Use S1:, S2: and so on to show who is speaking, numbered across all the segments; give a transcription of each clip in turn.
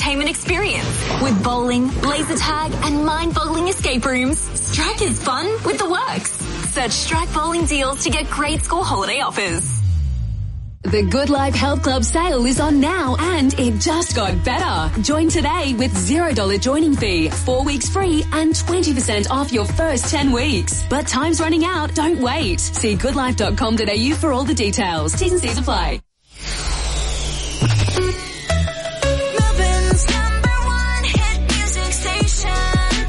S1: entertainment experience. With bowling, laser tag, and mind-boggling escape rooms, Strike is fun with the works. Search Strike Bowling Deals to get great school holiday offers. The Good Life Health Club sale is on now and it just got better. Join today with $0 joining fee, 4 weeks free and 20% off your first 10 weeks. But time's running out, don't wait. See goodlife.com.au for all the details. T's and C's apply.
S2: Melbourne's #1 hit music station,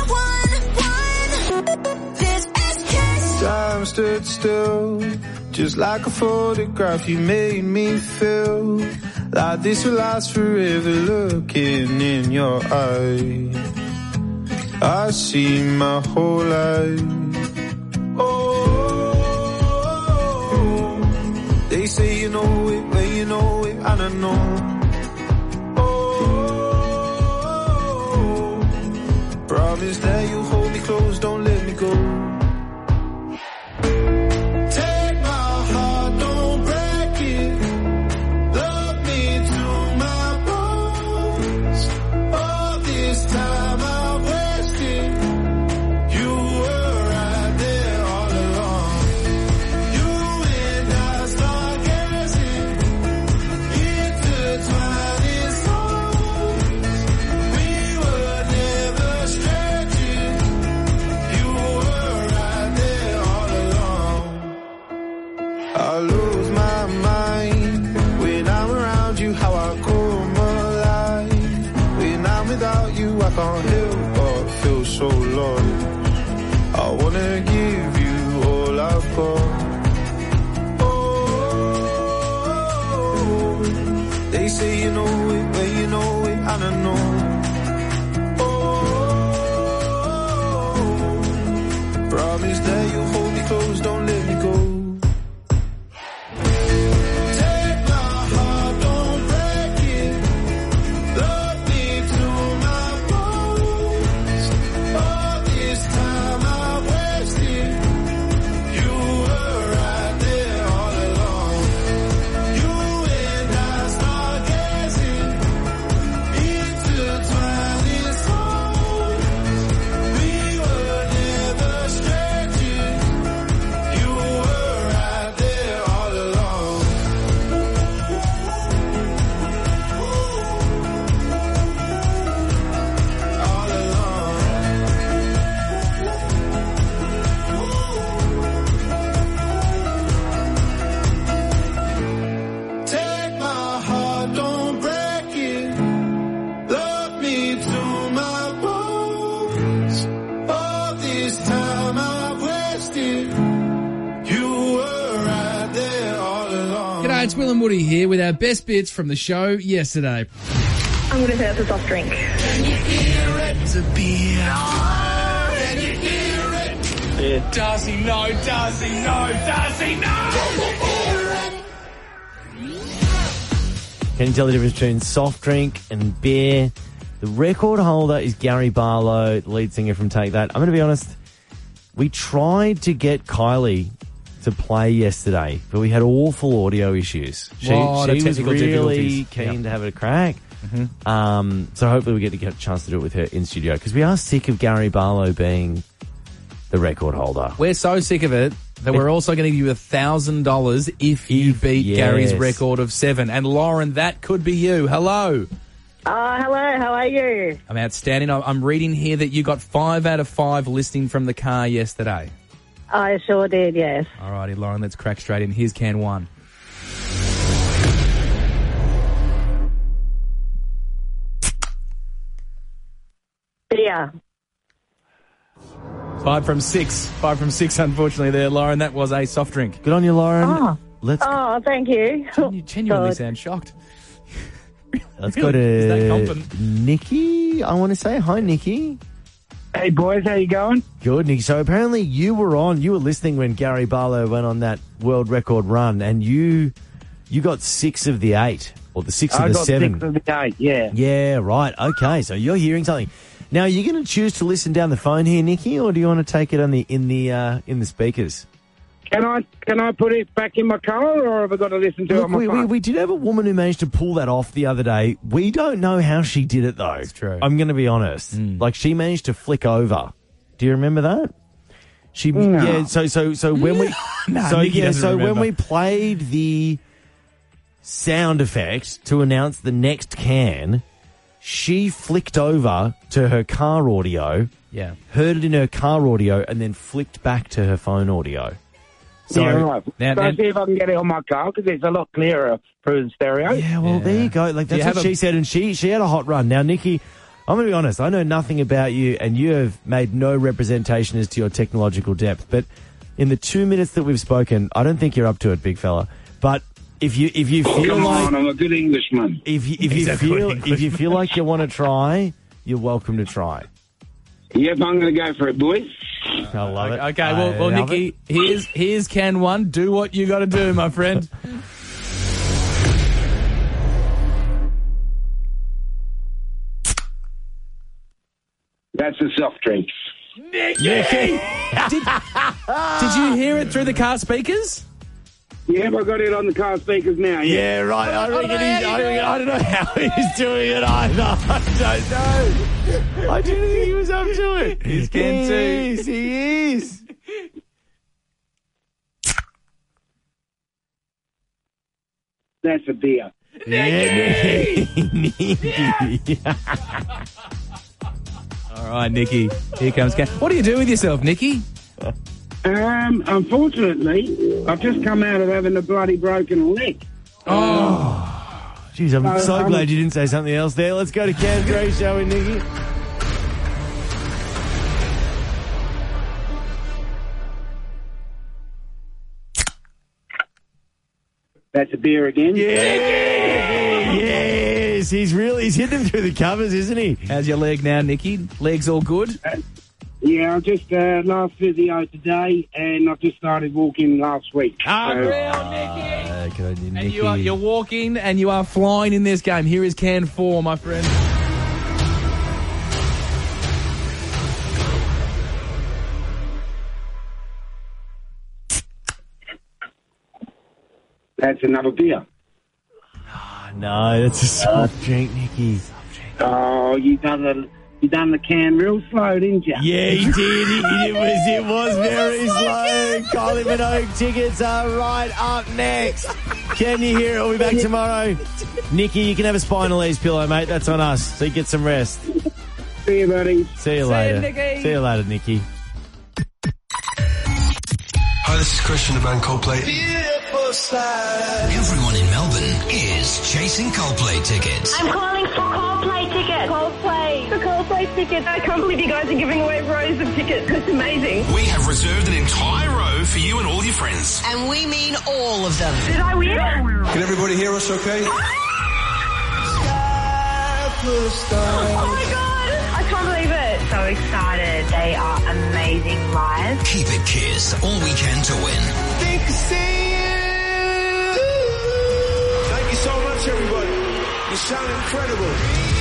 S2: 101.1. This is Kiss.
S3: Time stood still. Just like a photograph, you made me feel like this will last forever. Looking in your eyes, I see my whole life. Oh, they say you know it, but you know it, and I know. Oh, promise that you'll hold me close, don't let me go. I can't help but feel so lost. I wanna give you all I've got. Oh, they say you know it, but you know it, and I know. Oh, promise that you'll hold me close, don't let me go.
S4: It's Will and Woody here with our best bits from the show yesterday.
S5: I'm going to say it's a soft drink.
S4: Can you hear it? It's a beer. No! Can you hear it? Yeah. Darcy, no! Darcy, no! Darcy, no!
S6: Can you tell the difference between soft drink and beer? The record holder is Gary Barlow, lead singer from Take That. I'm going to be honest, we tried to get Kylie to play yesterday, but we had awful audio issues. She was really keen to have a crack. Mm-hmm. So hopefully we get a chance to do it with her in studio, because we are sick of Gary Barlow being the record holder.
S4: We're so sick of it that we're also going to give you $1,000 if you beat Gary's record of 7. And Lauren, that could be you. Hello.
S5: Hello, how are you?
S4: I'm outstanding. I'm reading here that you got 5 out of 5 listening from the car yesterday.
S5: I sure did, yes.
S4: All righty, Lauren, let's crack straight in. Here's can 1.
S5: Yeah.
S4: 5 from 6. 5 from 6, unfortunately, there, Lauren. That was a soft drink.
S6: Good on you, Lauren.
S5: Oh, thank you.
S4: You genuinely sound shocked.
S6: Let's go to Nikki, I want to say. Hi, Nikki.
S7: Hey, boys, how you going?
S6: Good, Nikki. So apparently you were listening when Gary Barlow went on that world record run, and you got 6 of the 8, or the 6 of the 7.
S7: 6 of the 8, yeah.
S6: Yeah, right. Okay, so you're hearing something. Now, are you going to choose to listen down the phone here, Nikki, or do you want to take it on in the speakers?
S7: Can I put it back in my car, or have I got to listen to it on my phone?
S6: We did have a woman who managed to pull that off the other day. We don't know how she did it, though. That's
S8: true.
S6: I'm going to be honest. Like, she managed to flick over. Do you remember that? So when we when we played the sound effect to announce the next can, she flicked over to her car audio.
S8: Yeah.
S6: Heard it in her car audio and then flicked back to her phone audio. So,
S7: yeah, right.
S8: Now,
S7: See if I can get it on my car, because it's a lot clearer through the stereo.
S6: Yeah, well, there you go. Like, that's what she said, and she had a hot run. Now, Nikki, I'm going to be honest. I know nothing about you, and you have made no representation as to your technological depth. But in the 2 minutes that we've spoken, I don't think you're up to it, big fella. But if you feel
S7: Come
S6: like
S7: on, I'm a good Englishman.
S6: if you feel like you want to try, you're welcome to try.
S7: Yep, I'm going to go for it, boys.
S6: I love it.
S8: Okay, well,
S6: love
S8: Nikki, here's can one. Do what you got to do, my friend.
S7: That's a soft drink.
S8: Nikki! Did you hear it through the car speakers?
S7: Yep, I got it on the car speakers now.
S6: Yeah, right. I don't know how he's doing it either. I don't know. I didn't think he was up to it.
S8: He's can too.
S6: He is.
S7: That's a beer.
S6: Nikki.
S8: All right, Nikki. Here comes can. What do you do with yourself, Nikki?
S7: Unfortunately, I've just come out of having a bloody broken leg.
S6: Jeez, I'm so glad you didn't say something else there. Let's go to Can 3, shall we, Nikki?
S7: That's a beer again.
S6: Yes, he's hitting him through the covers, isn't he?
S8: How's your leg now, Nikki? Leg's all good?
S7: Yeah, I just last physio today, and I've just started walking last week.
S8: Unreal, Nikki!
S6: Good on you,
S8: And
S6: Nikki.
S8: you're walking and you are flying in this game. Here is can 4, my friend.
S7: That's another beer.
S6: No, that's a soft drink, Nikki.
S7: Oh, you done the can real slow, didn't you?
S6: Yeah, he did. It was very slow. Kylie Minogue tickets are right up next. Can you hear it? We'll be back tomorrow. Nikki, you can have a spinal ease pillow, mate. That's on us. So you get some rest.
S7: See you, buddy.
S6: See you later.
S8: Nikki.
S6: See you later, Nikki.
S9: Hi, this is Christian, the band Coldplay.
S10: Everyone in Melbourne is chasing Coldplay tickets.
S5: I'm calling for Coldplay tickets. Coldplay. For Coldplay tickets. I can't believe you guys are giving away rows of tickets. It's amazing.
S10: We have reserved an entire row for you and all your friends.
S11: And we mean all of them.
S5: Did I win?
S9: Can everybody hear us okay?
S5: Oh my God. I can't believe it. So excited. They are amazing live.
S10: Keep it Kiss all weekend to win.
S3: Think to see you. Thank you so much, everybody. You sound incredible.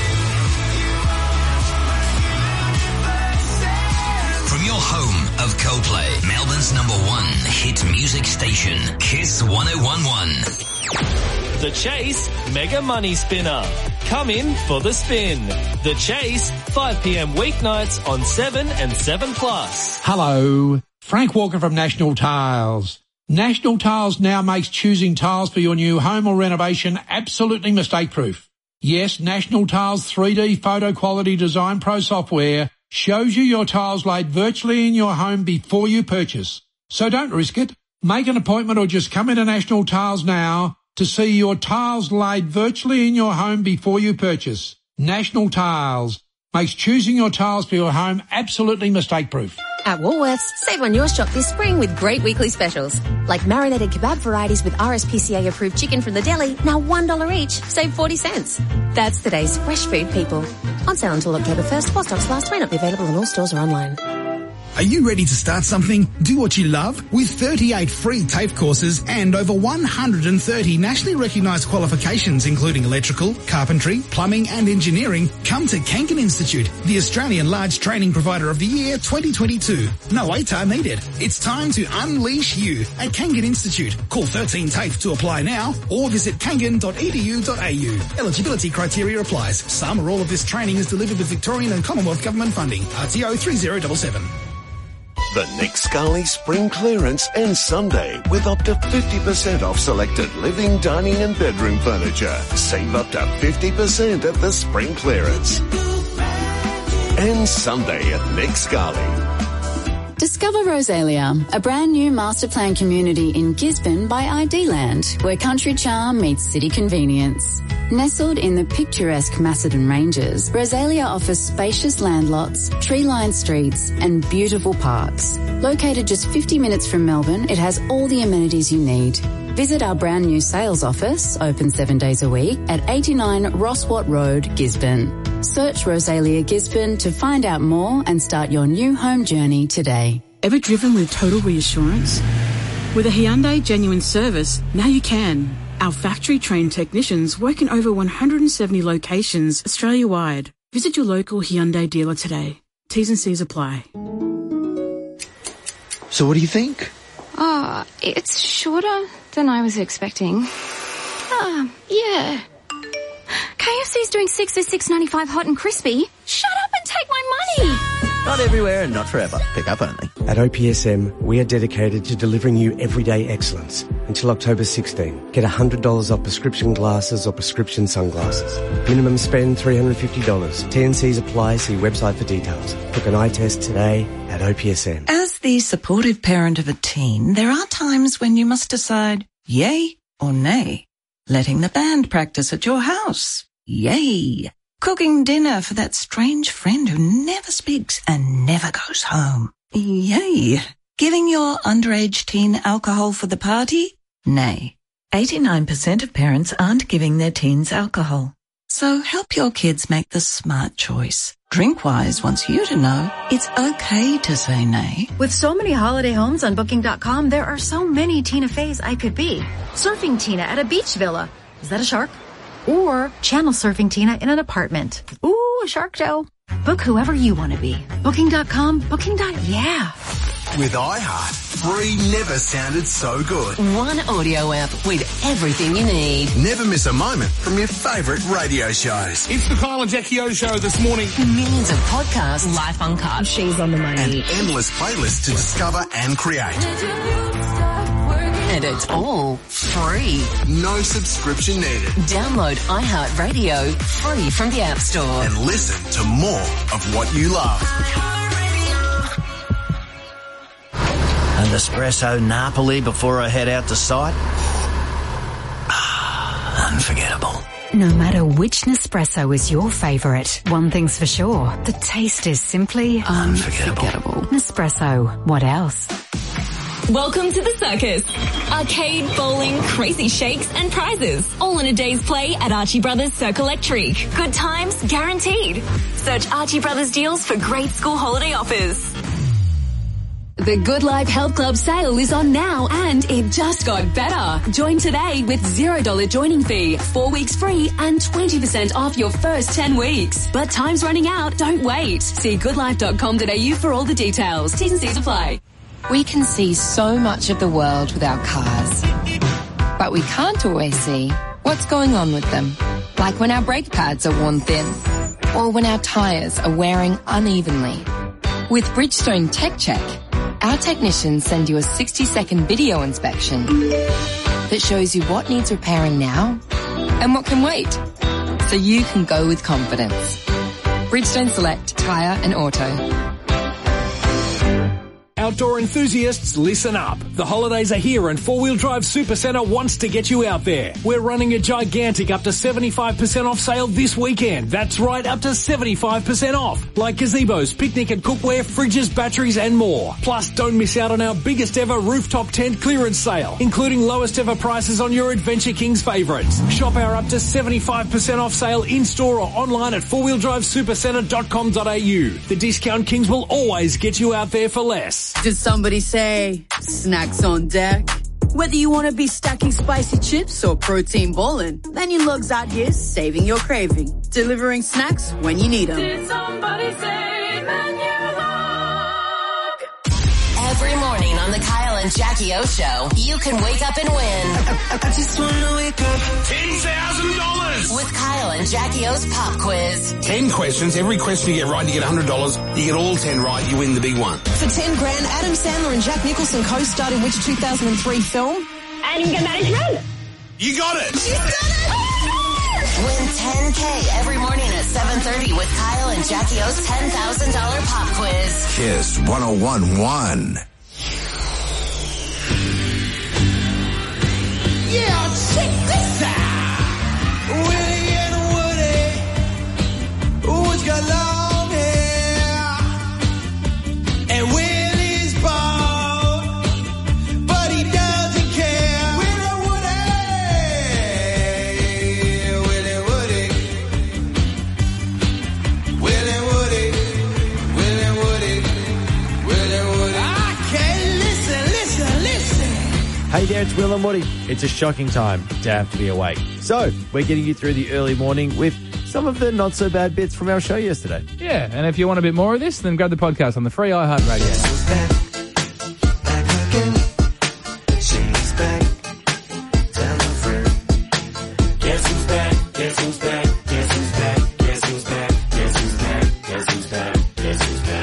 S10: From your home of Coldplay, Melbourne's #1 hit music station, Kiss 1011.
S12: The Chase Mega Money Spinner. Come in for the spin. The Chase, 5 p.m. weeknights on 7 and 7+.
S13: Hello, Frank Walker from National Tiles. National Tiles now makes choosing tiles for your new home or renovation absolutely mistake-proof. Yes, National Tiles 3D Photo Quality Design Pro software shows you your tiles laid virtually in your home before you purchase. So don't risk it. Make an appointment or just come into National Tiles now to see your tiles laid virtually in your home before you purchase. National Tiles makes choosing your tiles for your home absolutely mistake-proof.
S14: At Woolworths, save on your shop this spring with great weekly specials. Like marinated kebab varieties with RSPCA-approved chicken from the deli, now $1 each, save 40 cents. That's today's fresh food, people. On sale until October 1st, while stocks last, may not be available in all stores or online.
S15: Are you ready to start something? Do what you love? With 38 free TAFE courses and over 130 nationally recognised qualifications including electrical, carpentry, plumbing and engineering, come to Kangan Institute, the Australian Large Training Provider of the Year 2022. No wait time needed. It's time to unleash you at Kangan Institute. Call 13 TAFE to apply now or visit kangan.edu.au. Eligibility criteria applies. Some or all of this training is delivered with Victorian and Commonwealth Government funding. RTO 3077.
S16: The Nick Scali Spring Clearance ends Sunday with up to 50% off selected living, dining and bedroom furniture. Save up to 50% at the Spring Clearance. Ends Sunday at Nick Scali.
S17: Discover Rosalia, a brand new master plan community in Gisborne by ID Land, where country charm meets city convenience. Nestled in the picturesque Macedon Ranges, Rosalia offers spacious land lots, tree-lined streets and beautiful parks. Located just 50 minutes from Melbourne, it has all the amenities you need. Visit our brand new sales office, open 7 days a week, at 89 Rosswatt Road, Gisborne. Search Rosalia Gisborne to find out more and start your new home journey today.
S18: Ever driven with total reassurance? With a Hyundai Genuine Service, now you can. Our factory-trained technicians work in over 170 locations Australia-wide. Visit your local Hyundai dealer today. T's and C's apply.
S19: So what do you think?
S20: It's shorter than I was expecting. Yeah. KFC's doing 6 for $6.95 hot and crispy. Shut up and take my money!
S19: Not everywhere and not forever. Pick up only.
S21: At OPSM, we are dedicated to delivering you everyday excellence. Until October 16, get $100 off prescription glasses or prescription sunglasses. Minimum spend $350. T&Cs apply. See website for details. Book an eye test today at OPSM.
S22: As the supportive parent of a teen, there are times when you must decide yay or nay. Letting the band practice at your house. Yay. Cooking dinner for that strange friend who never speaks and never goes home. Yay. Giving your underage teen alcohol for the party? Nay. 89% of parents aren't giving their teens alcohol. So help your kids make the smart choice. DrinkWise wants you to know it's okay to say nay.
S23: With so many holiday homes on Booking.com, there are so many Tina Feys I could be. Surfing Tina at a beach villa. Is that a shark? Or channel surfing Tina in an apartment. Ooh, a shark show. Book whoever you want to be. Booking.com, yeah.
S24: With iHeart, free never sounded so good.
S11: One audio app with everything you need.
S24: Never miss a moment from your favourite radio shows.
S8: It's the Kyle and Jackie O show this morning.
S11: Millions of podcasts, life uncut. She's on the money.
S24: And endless playlists to discover and create.
S11: And it's all free.
S24: No subscription needed.
S11: Download iHeartRadio free from the App Store.
S24: And listen to more of what you love.
S19: An espresso Napoli before I head out to site? Unforgettable.
S25: No matter which Nespresso is your favourite, one thing's for sure. The taste is simply
S19: unforgettable.
S25: Nespresso. What else?
S1: Welcome to the circus. Arcade, bowling, crazy shakes and prizes. All in a day's play at Archie Brothers Circle Electric. Good times guaranteed. Search Archie Brothers deals for great school holiday offers.
S26: The Good Life Health Club sale is on now and it just got better. Join today with $0 joining fee, 4 weeks free and 20% off your first 10 weeks. But time's running out, don't wait. See goodlife.com.au for all the details. T's and C's apply.
S27: We can see so much of the world with our cars, but we can't always see what's going on with them. Like when our brake pads are worn thin, or when our tyres are wearing unevenly. With Bridgestone Tech Check, our technicians send you a 60-second video inspection that shows you what needs repairing now and what can wait, so you can go with confidence. Bridgestone Select Tyre and Auto.
S2: Outdoor enthusiasts, listen up. The holidays are here and 4 Wheel Drive Supercentre wants to get you out there. We're running a gigantic up to 75% off sale this weekend. That's right, up to 75% off. Like gazebos, picnic and cookware, fridges, batteries and more. Plus, don't miss out on our biggest ever rooftop tent clearance sale, including lowest ever prices on your Adventure Kings favourites. Shop our up to 75% off sale in-store or online at 4wheeldrivesupercentre.com.au. The Discount Kings will always get you out there for less.
S3: Did somebody say snacks on deck? Whether you want to be stacking spicy chips or protein bowling, Menulog's out here saving your craving, delivering snacks when you need them.
S4: Did somebody say Menulog?
S11: Every morning on the Kyle and Jackie O Show, you can wake up and win.
S4: I just want to wake up. $10,000!
S11: With Kyle and Jackie O's pop quiz.
S5: 10 questions. Every question you get right, you get $100. You get all 10 right, you win the big one.
S6: For 10 grand, Adam Sandler and Jack Nicholson co-starred in which 2003 film?
S4: Anger Management.
S5: You got it!
S4: She's done it!
S11: Win $10K every morning at 7:30 with Kyle and Jackie O's $10,000 pop quiz.
S24: Kiss 101.1.
S4: Yeah, check this out. Willie and Woody, who's got long hair, and Willie's bald, but he doesn't care. Willie Woody, Willie Woody, Willie Woody, Willie Woody, Willie Woody. I can't listen.
S7: Hey there, it's Will and Woody. It's a shocking time to have to be awake. So, we're getting you through the early morning with some of the not-so-bad bits from our show yesterday.
S8: Yeah, and if you want a bit more of this, then grab the podcast on the free iHeartRadio.
S4: She's back. Tell her friend. Guess who's back? Guess who's back? Guess who's back? Guess who's back? Guess who's back? Guess who's back? Guess who's back?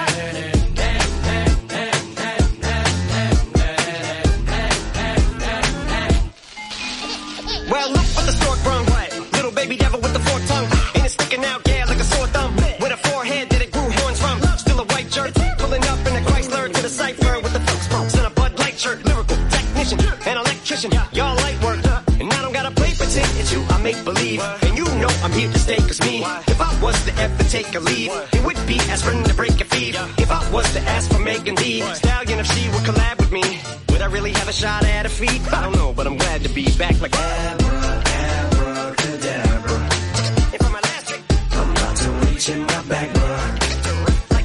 S9: Well, look what the stork brung. Little baby devil with the forked tongue. And it's sticking out, yeah, like a sore thumb. With a forehead that it grew horns from. Still a white shirt. Pulling up in a Chrysler to the cipher with the folks smokes and a Bud Light shirt. Lyrical technician, an electrician. Y'all light work. And I don't gotta play pretend. It's you, I make believe. And you know I'm here to stay, cause me. If I was to ever take a leave, it would be aspirin to break a feed. If I was to ask for Megan Thee Stallion, if she would collab with me, would I really have a shot at a feat? I don't know, but I'm glad to be back like abracadabra. And for my last trick, I'm about to reach in my back, bruh. Like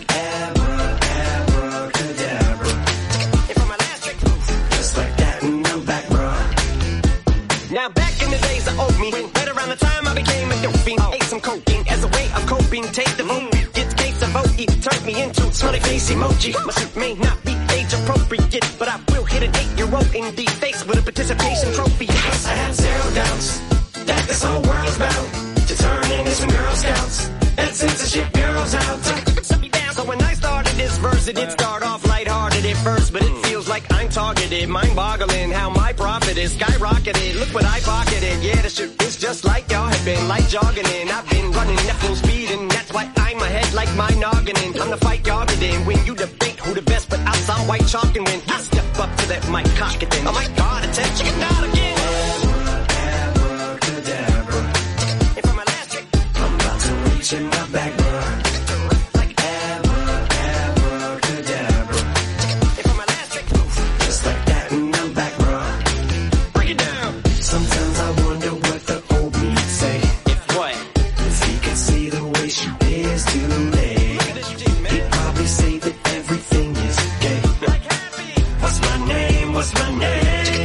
S9: abracadabra. And for my last trick, just like that, and I'm back, bruh. Now back in the days of old me, right around the time I became a dope fiend, ate some cocaine as a way of coping. Take the vote, get the case of OE, turned me into smiley face emoji. My suit may not be age appropriate, but I will hit an 8-year-old in the face with a participation trophy. Yes, I have zero doubts that this whole world's bound to turn into some Girl Scouts and censorship bureaus out. So when I started this verse, it did start off lighthearted at first, but it feels like I'm targeted, mind-boggling how my profit is skyrocketed. Look what I pocketed, yeah, the shit is just like y'all have been, like jogging in. I've been running at full speed, and that's why I'm ahead like my noggin. I'm the fight y'all get in when you debate who the best, but I saw white chalk and when I step up to that mic, cock it then. Oh my God, attention, chicken out again. Abracadabra. And for my last trick, I'm about to reach in my back, bruh. Like abracadabra. And for my last trick, just like that, and I'm back, bruh. Break it down. Sometimes I wonder what the old me'd say. If what? If he could see the way she is today. He'd probably say that everything is gay. What's my name? What's my name?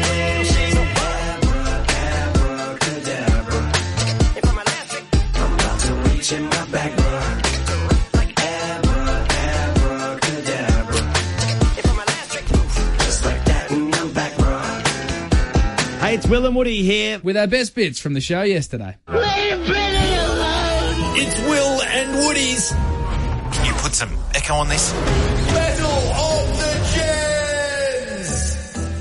S9: Abracadabra. And for my last trick, I'm about to reach in my back, bruh. Like abracadabra. And for my last trick, just like that, and I'm back, bruh.
S8: Hey, it's Will and Woody here with our best bits from the show yesterday.
S7: It's Will and Woody's.
S28: Can you put some echo on this?
S4: Battle of the Gens!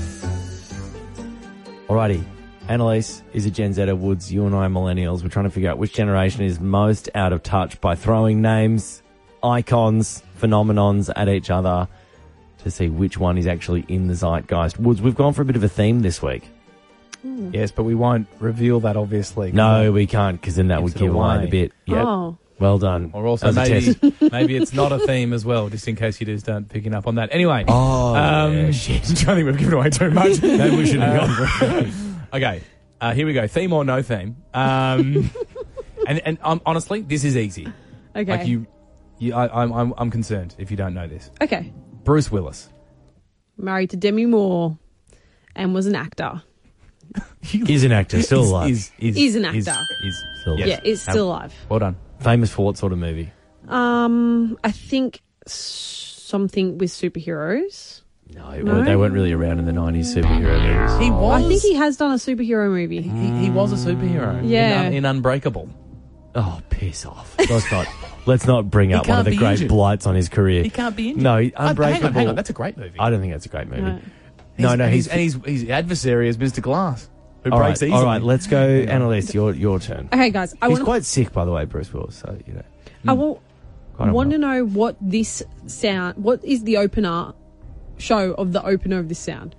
S7: Alrighty, Annalise is a Gen Zer. Woods, you and I are millennials. We're trying to figure out which generation is most out of touch by throwing names, icons, phenomenons at each other to see which one is actually in the zeitgeist. Woods, we've gone for a bit of a theme this week.
S10: Yes, but we won't reveal that, obviously.
S7: No, we can't, because then that would give away the bit. Yep.
S6: Oh.
S7: Well done.
S10: Or also maybe it's not a theme as well, just in case you just aren't picking up on that. Anyway.
S7: Shit.
S10: I think we've given away too much.
S7: Maybe we shouldn't have gone for it.
S10: Okay, here we go. Theme or no theme. And honestly, this is easy.
S6: Okay.
S10: Like I'm concerned if you don't know this.
S6: Okay.
S10: Bruce Willis.
S6: Married to Demi Moore and was an actor.
S7: He's an actor, still alive.
S6: He's an actor.
S7: He's still alive.
S6: Yeah, is still alive.
S10: Well done.
S7: Famous for what sort of movie?
S6: I think something with superheroes.
S7: No, they weren't really around in the 90s superhero movies.
S10: He was.
S6: I think he has done a superhero movie.
S10: He was a superhero.
S6: Yeah.
S10: In Unbreakable.
S7: Oh, piss off. Let's not bring up one of the great
S10: injured.
S7: blights on his career.
S10: He can't be injured.
S7: No, Unbreakable.
S10: Hang on, that's a great movie.
S7: I don't think that's a great movie.
S6: No.
S10: His adversary is Mr. Glass, who
S7: All
S10: breaks
S7: right,
S10: easily.
S7: all right, let's go, Annalise, your turn.
S6: Okay, guys.
S7: He's quite sick, by the way, Bruce Willis, so, you know.
S6: I want to know what this sound, what is the opener show of the opener of this sound?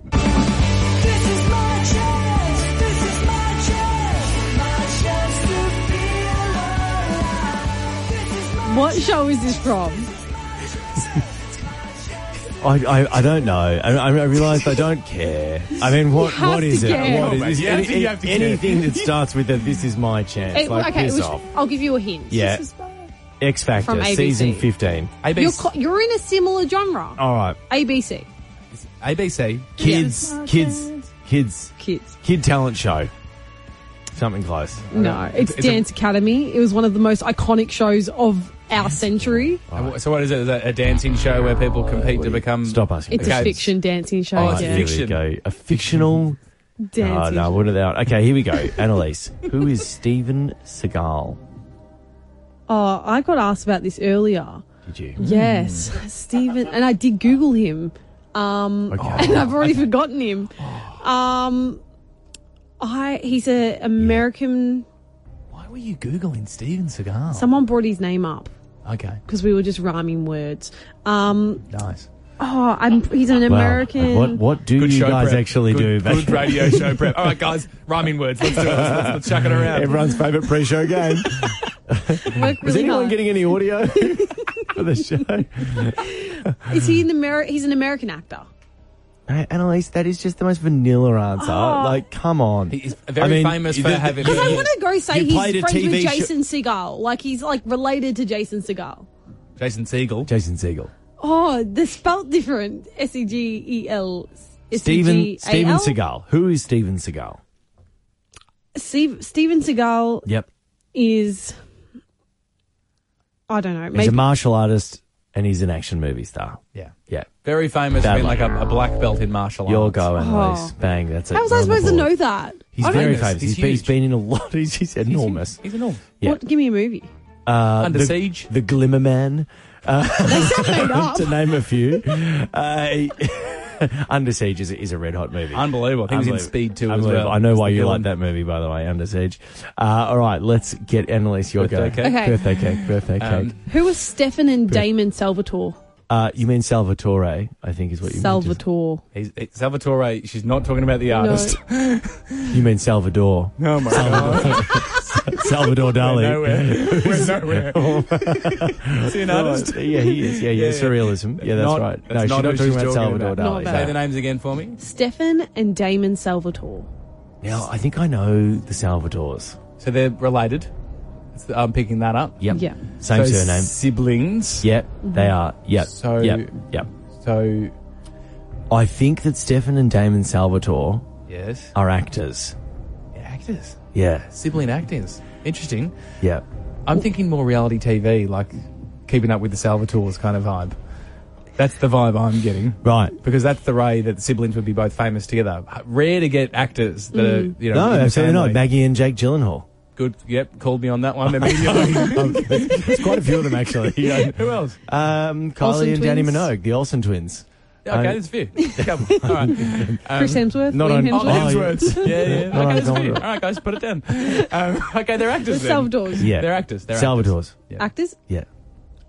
S6: What show is this from?
S7: I don't know. I realised I don't care. I mean, what is it?
S6: care.
S7: What is
S10: Yeah,
S7: it?
S10: you have to care.
S7: Anything that starts with a "This is my chance," piss off.
S6: I'll give you a hint.
S7: Yeah. X Factor,
S6: From ABC.
S7: season 15.
S6: You're in a similar genre.
S7: All right.
S6: ABC.
S10: ABC.
S7: Kids. Kid talent show. Something close.
S6: No, it's Dance Academy. It was one of the most iconic shows of our century.
S10: So what is it? Is that a dancing show where people compete to become...
S7: Stop asking.
S6: It's a fiction dancing show.
S10: Oh, it's
S6: yeah.
S10: fiction.
S7: Here we go. A fictional...
S6: dancing
S7: no, what about... Okay, here we go. Annalise. Who is Steven Seagal?
S6: Oh, I got asked about this earlier.
S7: Did you?
S6: Yes, Steven, and I did Google him. And I've already forgotten him. He's an American.
S10: Why were you Googling Steven Seagal?
S6: Someone brought his name up.
S10: Okay.
S6: Because we were just rhyming words.
S10: Nice.
S6: He's an American.
S7: What do you guys actually do?
S10: Good radio show prep. All right, guys, rhyming words. Let's do it. Let's chuck it around.
S7: Everyone's favourite pre-show game. Is anyone getting any audio for the show?
S6: Is he he's an American actor.
S7: Hey, Annalise, that is just the most vanilla answer. Like, come on.
S10: He's very famous for having...
S6: Because I want to go say he's friends with
S7: TV
S6: Jason Segal. Like, he's like related to Jason Segal.
S10: Jason Segel.
S7: Jason Segel.
S6: Oh, they're spelt different. S-E-G-E-L.
S7: Steven Seagal. Who is Steven Seagal?
S6: Steven Seagal
S7: Yep.
S6: is... I don't know.
S7: He's a martial artist and he's an action movie star.
S10: Yeah.
S7: Yeah.
S10: Very famous for being like a black belt in martial arts.
S7: Your go, Annalise. Bang, that's it.
S6: How was I supposed to know that?
S7: He's very famous. He's been in a lot. He's enormous.
S10: He's enormous.
S7: Yeah.
S6: What? Give me a movie.
S10: Under Siege.
S7: The Glimmer Man.
S6: They sound made up.
S7: To name a few. Under Siege is a red hot movie.
S10: Unbelievable. I think he was in Speed 2 as well.
S7: I know why you like that movie, by the way, Under Siege. All right, let's get Annalise your go.
S10: Birthday cake.
S7: Birthday cake.
S6: Who was Stefan and Damon Salvatore?
S7: You mean Salvatore, I think is what you mean.
S6: Salvatore.
S10: Salvatore, she's not talking about the artist.
S7: You mean Salvador.
S10: Oh, my God.
S7: Salvador Dali.
S10: We're nowhere. Is he an artist?
S7: Yeah, he is. Yeah, surrealism. Yeah, that's right. No, she's not talking about Salvador Dali.
S10: Say the names again for me.
S6: Stefan and Damon Salvatore.
S7: Now, I think I know the Salvatores.
S10: So they're related. I'm picking that up.
S7: Yep.
S6: Yeah.
S7: Same surname.
S10: Siblings.
S7: Yep, they are. Yep.
S10: So,
S7: yep.
S10: So,
S7: I think that Stefan and Damon Salvatore
S10: yes,
S7: are actors.
S10: Yeah, actors.
S7: Yeah.
S10: Sibling actors. Interesting.
S7: Yeah.
S10: I'm thinking more reality TV, like Keeping Up with the Salvatores kind of vibe. That's the vibe I'm getting.
S7: Right.
S10: Because that's the way that the siblings would be both famous together. Rare to get actors that are,
S7: No, absolutely not. Maggie and Jake Gyllenhaal.
S10: Good. Yep. Called me on that one immediately.
S7: There's quite a few of them, actually.
S10: Who else?
S7: Kylie and Danny Minogue, the Olsen twins.
S10: Yeah, okay, there's a few. Couple. All right.
S6: Chris Hemsworth.
S7: Not
S6: Liam
S7: on
S6: Hemsworth.
S10: Yeah. Okay, there's a few.
S7: on.
S10: All right, guys, put it down. Okay, they're actors.
S6: The
S10: then.
S6: Salvatores.
S7: Yeah.
S10: They're actors.
S7: Salvatore's.
S10: Yeah.
S6: Actors?
S7: Yeah.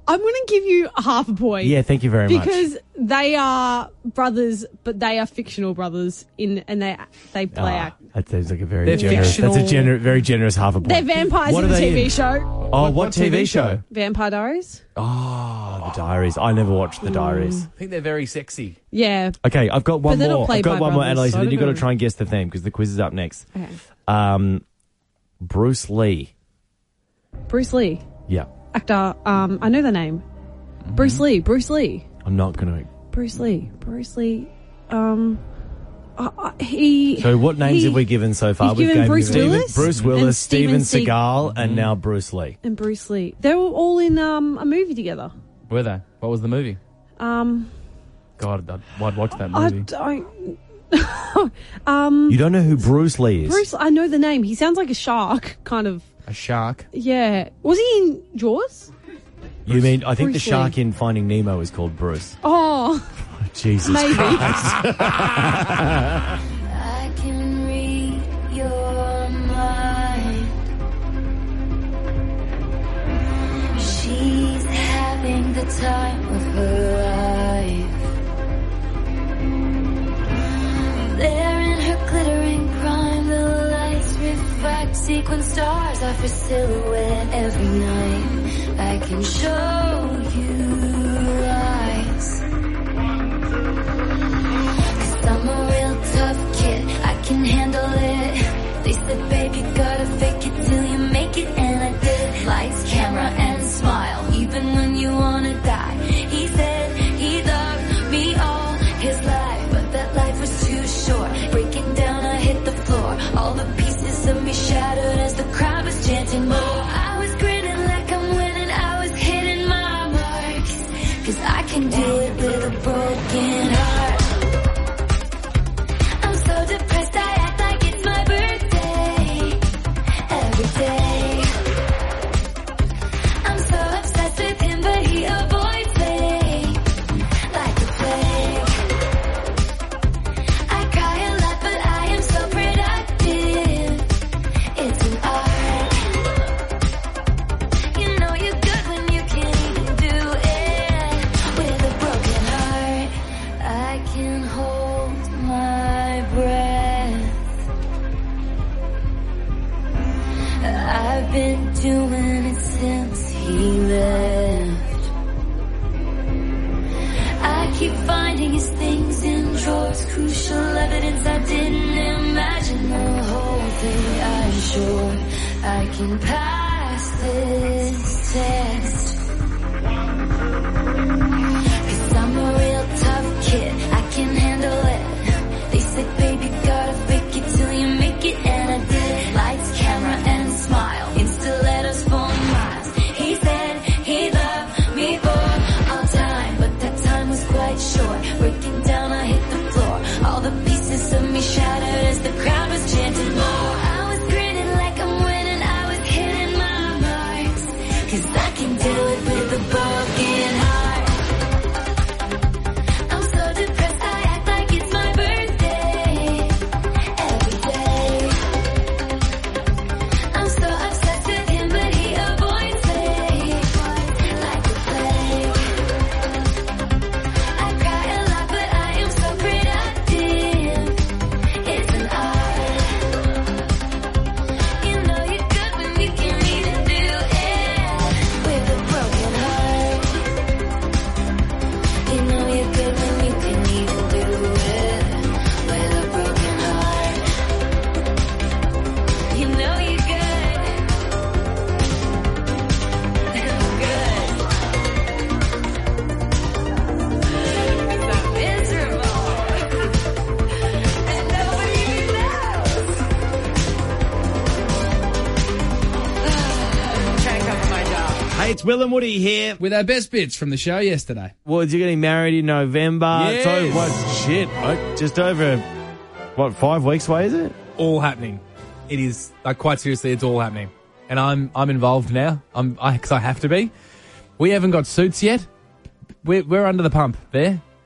S6: I'm going to give you half a point.
S7: Yeah, thank you very much.
S6: Because they are brothers, but they are fictional brothers and they play act.
S7: That seems like a very
S6: They're
S7: generous.
S6: fictional.
S7: That's a very generous half a point.
S6: They're vampires
S7: What
S6: in
S7: are
S6: the
S7: they
S6: TV
S7: in?
S6: show.
S7: Oh, what TV show?
S6: Vampire Diaries.
S7: Oh, The Diaries. I never watched The Diaries.
S10: I think they're very sexy.
S6: Yeah.
S7: Okay, I've got one
S6: But they're not
S7: more.
S6: played
S7: I've got
S6: by
S7: one more,
S6: brothers,
S7: Annalise,
S6: so I
S7: and then you've got
S6: don't
S7: to
S6: know.
S7: try and guess the theme because the quiz is up next.
S6: Okay.
S7: Bruce Lee.
S6: Bruce Lee.
S7: Yeah.
S6: Actor. I know the name. Bruce Lee. Bruce Lee.
S7: I'm not going to...
S6: Bruce Lee. He.
S7: So what names have we given so far?
S6: He's given Bruce Willis
S7: Bruce Willis,
S6: and
S7: Steven
S6: Steven
S7: Seagal, and now Bruce Lee.
S6: And Bruce Lee. They were all in a movie together.
S10: Were they? What was the movie? God, I'd watch that
S6: I
S10: movie.
S6: don't.
S7: You don't know who Bruce Lee is?
S6: Bruce. I know the name. He sounds like a shark, kind of.
S10: A shark?
S6: Yeah. Was he in Jaws?
S7: You mean, I think
S6: Bruce
S7: the shark
S6: Lee.
S7: in Finding Nemo is called Bruce.
S6: Oh.
S7: Jesus
S6: Maybe.
S7: Christ.
S12: I can read your mind. She's having the time of her life. There in her glittering prime, the lights reflect sequin stars off her silhouette every night. I can show you lies. I'm a real tough kid, I can handle it. They said, baby, gotta fake it till you make it, and I did. Lights, camera, and smile, even when you wanna die. He said he loved me all his life, but that life was too short. Breaking down, I hit the floor. All the pieces of me shattered as the crowd was chanting more. I was grinning like I'm winning, I was hitting my marks. 'Cause I can do it with a broken heart. Depressed, I act like it's my birthday every day. I'm so obsessed with him, but he avoids me like the plague. I cry a lot, but I am so productive. It's an art. You know you're good when you can't even do it with a broken heart. I can hold my breath. I've been doing it since he left. I keep finding his things in drawers, crucial evidence I didn't imagine the whole thing. I'm sure I can pass this test. 'Cause I'm a real tough kid, I can handle it. They said, baby, gotta fake it till you make it, and I did. Lights, camera, and smile, in stilettos for miles. He said he loved me for all time, but that time was quite short. Breaking down, I hit the floor. All the pieces of me shattered as the crowd was chanting more. I was grinning like I'm winning, I was hitting my marks. 'Cause I can do it with a broken heart. I'm so depressed, I act like it's my birthday every day. I'm so obsessed with him, but he avoids me like the plague. I cry a lot, but I am so productive. It's an art. You know you're good when you can't even do it with a broken heart. You know you're good when you can't even do it with a broken heart. You know you're good.
S7: Hey, it's Will and Woody here.
S8: With our best bits from the show yesterday.
S7: Woods, you're getting married in November.
S8: Yes.
S7: So, what? Shit. Just over, 5 weeks away, is it?
S10: All happening. It is, like, quite seriously, it's all happening. And I'm involved now. Because I have to be. We haven't got suits yet. We're under the pump there.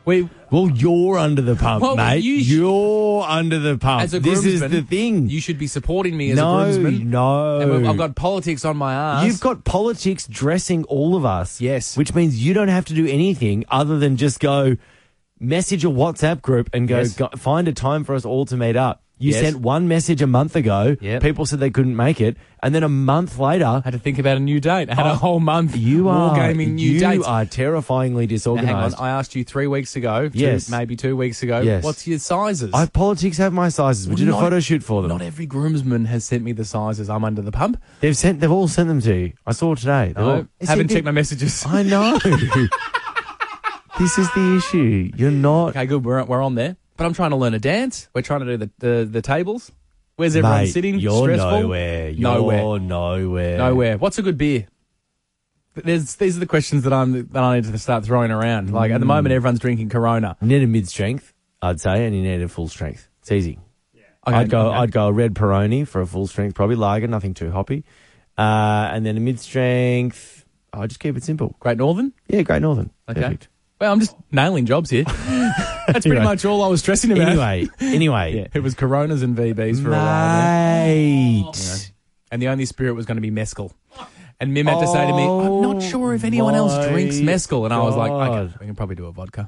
S7: Well, you're under the pump,
S10: Well,
S7: mate. You're under the pump.
S10: As a
S7: This is
S10: groomsman,
S7: the thing.
S10: You should be supporting me as a groomsman.
S7: No.
S10: And I've got politics on my ass.
S7: You've got politics dressing all of us.
S10: Yes.
S7: Which means you don't have to do anything other than just go message a WhatsApp group and go,
S10: Yes.
S7: go find a time for us all to meet up. You
S10: Yes.
S7: sent one message a month ago.
S10: Yep.
S7: People said they couldn't make it. And then a month later...
S10: I had to think about a new date. I had a whole month wargaming new dates.
S7: You are terrifyingly
S10: Now,
S7: disorganised.
S10: hang on. I asked you 3 weeks ago.
S7: Yes.
S10: Maybe 2 weeks ago.
S7: Yes.
S10: What's your sizes?
S7: Politics have my sizes. We did a photo shoot for them.
S10: Not every groomsman has sent me the sizes. I'm under the pump.
S7: They've all sent them to you. I saw today.
S10: No, haven't checked my messages.
S7: I know. This is the issue. You're not...
S10: Okay, good. We're on there. But I'm trying to learn a dance. We're trying to do the tables. Where's everyone
S7: Mate,
S10: sitting?
S7: You're
S10: Stressful?
S7: nowhere.
S10: Nowhere.
S7: Nowhere.
S10: What's a good beer? These are the questions that I need to start throwing around. Like at the moment, everyone's drinking Corona.
S7: You need a mid-strength, I'd say, and you need a full strength. It's easy.
S10: Okay,
S7: I'd go a red Peroni for a full strength, probably lager, nothing too hoppy, and then a mid-strength. I'll just keep it simple.
S10: Great Northern?
S7: Yeah, Great Northern.
S10: Okay.
S7: Perfect.
S10: Well, I'm just nailing jobs here. That's pretty much all I was stressing about.
S7: Anyway.
S10: Yeah, it was Coronas and VBs for a while.
S7: Mate.
S10: Yeah. And the only spirit was going to be mezcal. And Mim had to say to me, I'm not sure if anyone else drinks mezcal. And I was like, okay, we can probably do a vodka.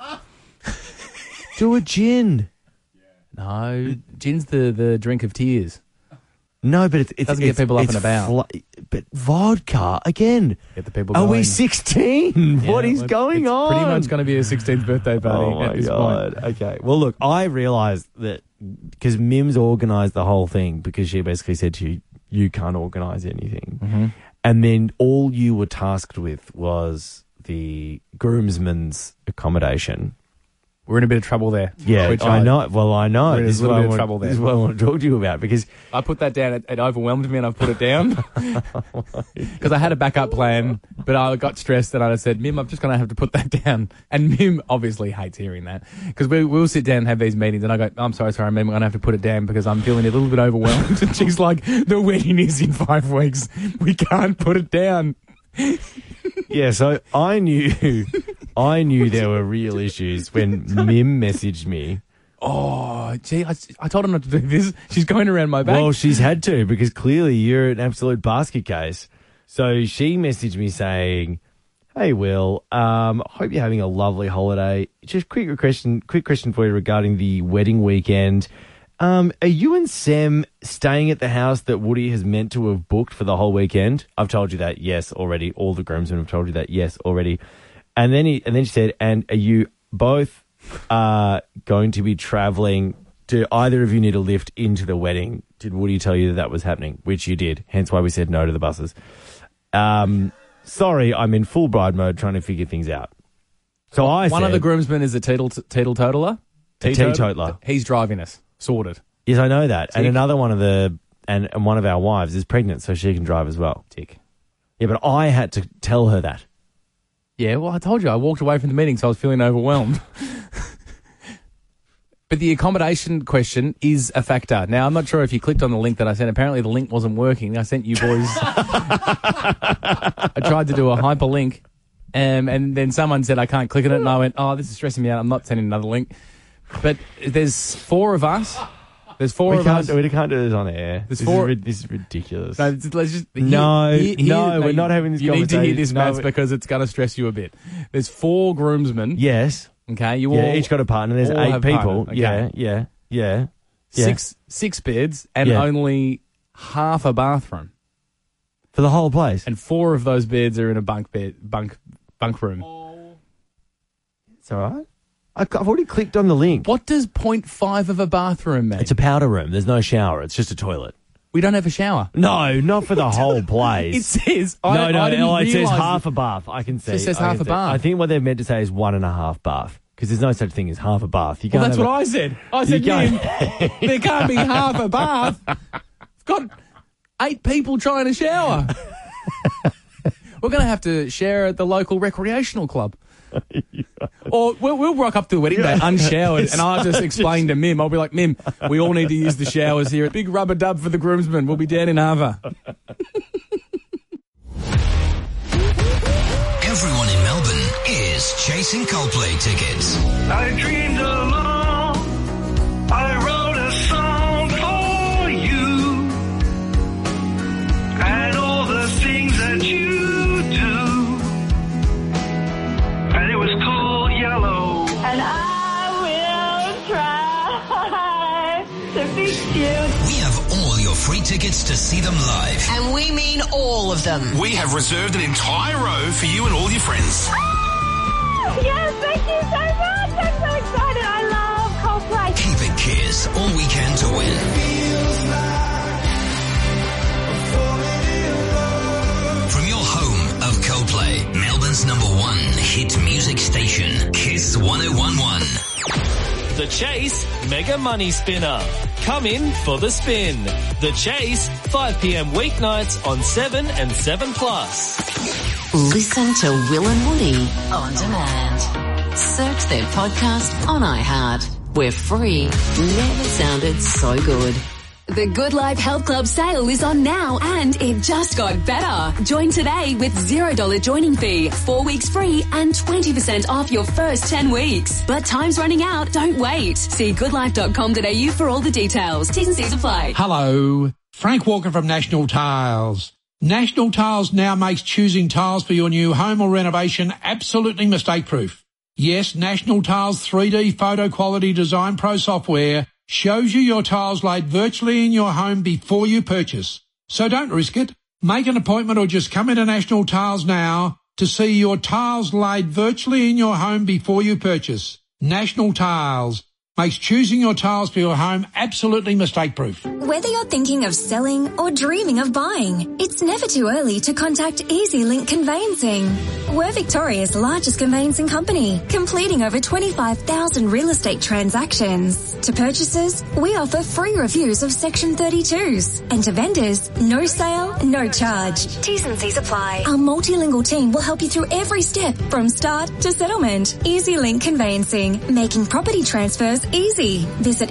S7: Do a gin.
S10: No, gin's the drink of tears.
S7: No, but it
S10: doesn't get people up and about.
S7: But vodka, again.
S10: Get the people
S7: Are
S10: going.
S7: we 16?
S10: Yeah,
S7: what is going
S10: it's
S7: on?
S10: Pretty much going to be a 16th birthday party at this point.
S7: Okay. Well, look, I realised that because Mim's organised the whole thing because she basically said to you, you can't organise anything.
S10: Mm-hmm.
S7: And then all you were tasked with was the groomsman's accommodation.
S10: We're in a bit of trouble there.
S7: Yeah, I know. Well, I know.
S10: We're in a little bit of trouble there.
S7: This is what I want to talk to you about because
S10: I put that down. It overwhelmed me and I've put it down because I had a backup plan, but I got stressed and I said, Mim, I'm just going to have to put that down. And Mim obviously hates hearing that because we'll sit down and have these meetings and I go, I'm sorry, Mim, I'm going to have to put it down because I'm feeling a little bit overwhelmed. And she's like, the wedding is in 5 weeks. We can't put it down.
S7: Yeah, so I knew there were real issues when Mim messaged me.
S10: Oh, gee, I told her not to do this. She's going around my back.
S7: Well, she's had to because clearly you're an absolute basket case. So she messaged me saying, "Hey, Will, hope you're having a lovely holiday. Just quick question for you regarding the wedding weekend. Are you and Sam staying at the house that Woody has meant to have booked for the whole weekend?" I've told you that, yes, already. All the groomsmen have told you that, yes, already. And then she said, "And are you both going to be travelling? Do either of you need a lift into the wedding? Did Woody tell you that was happening?" Which you did. Hence why we said no to the buses. Sorry, I'm in full bride mode trying to figure things out. So
S10: one of the groomsmen is a teetotaler.
S7: A teetotaler.
S10: He's driving us. Sorted.
S7: Yes, I know that.
S10: Tick.
S7: And another one of and one of our wives is pregnant, so she can drive as well.
S10: Tick.
S7: Yeah, but I had to tell her that.
S10: Yeah, well, I told you, I walked away from the meeting, so I was feeling overwhelmed. But the accommodation question is a factor. Now, I'm not sure if you clicked on the link that I sent. Apparently, the link wasn't working. I sent you boys... I tried to do a hyperlink, and then someone said I can't click on it, and I went, oh, this is stressing me out. I'm not sending another link. But there's 4 of us. There's 4 of us.
S7: We can't do this on air.
S10: There's 4.
S7: This is ridiculous.
S10: No, let's just...
S7: we're not having this conversation.
S10: You need to hear this, Mads, because it's going to stress you a bit. There's 4 groomsmen.
S7: Yes.
S10: Okay,
S7: each got a partner. There's 8 people.
S10: Okay.
S7: Yeah.
S10: 6 beds and only half a bathroom.
S7: For the whole place?
S10: And 4 of those beds are in a bunk room.
S7: It's all right. I've already clicked on the link.
S10: What does 0.5 of a bathroom mean?
S7: It's a powder room. There's no shower. It's just a toilet.
S10: We don't have a shower.
S7: No, not for the whole place.
S10: It says...
S7: it says half a bath. I can see.
S10: It says half a bath.
S7: I think what they're meant to say is 1.5 bath. Because there's no such thing as half a bath.
S10: Well, that's what I said. I said, there can't be half a bath. I've got 8 people trying to shower. We're going to have to share at the local recreational club. Or we'll rock up to the wedding day unshowered, and I'll just explain to Mim. I'll be like, Mim, we all need to use the showers here. A big rubber dub for the groomsmen. We'll be down in Harbour.
S13: Everyone in Melbourne is chasing Coldplay tickets.
S14: I dreamed along, I wrote a song for you, and all the things that you do, and it was called Yellow.
S12: And I will try to fix you.
S13: We have all your free tickets to see them live.
S11: And we mean all of them.
S5: We have reserved an entire row for you and all your friends.
S12: Yes, thank you so much. I'm so excited. I love Coldplay.
S13: Keep it Kiss all weekend to win. From your home of Coldplay, Melbourne's #1 hit music station, Kiss 1011.
S15: The Chase Mega Money Spinner. Come in for the spin. The Chase, 5 p.m. weeknights on 7 and 7+.
S26: Listen to Will and Woody on demand. Search their podcast on iHeart. We're free. Never sounded so good. The Good Life Health Club sale is on now and it just got better. Join today with $0 joining fee, 4 weeks free and 20% off your first 10 weeks. But time's running out. Don't wait. See goodlife.com.au for all the details. T's and C's apply.
S16: Hello. Frank Walker from National Tiles. National Tiles now makes choosing tiles for your new home or renovation absolutely mistake-proof. Yes, National Tiles 3D Photo Quality Design Pro software shows you your tiles laid virtually in your home before you purchase. So don't risk it. Make an appointment or just come into National Tiles now to see your tiles laid virtually in your home before you purchase. National Tiles makes choosing your tiles for your home absolutely mistake-proof.
S17: Whether you're thinking of selling or dreaming of buying, it's never too early to contact EasyLink Conveyancing. We're Victoria's largest conveyancing company, completing over 25,000 real estate transactions. To purchasers, we offer free reviews of Section 32s. And to vendors, no sale, no charge. T's and C's apply. Our multilingual team will help you through every step from start to settlement. EasyLink Conveyancing, making property transfers easy. Visit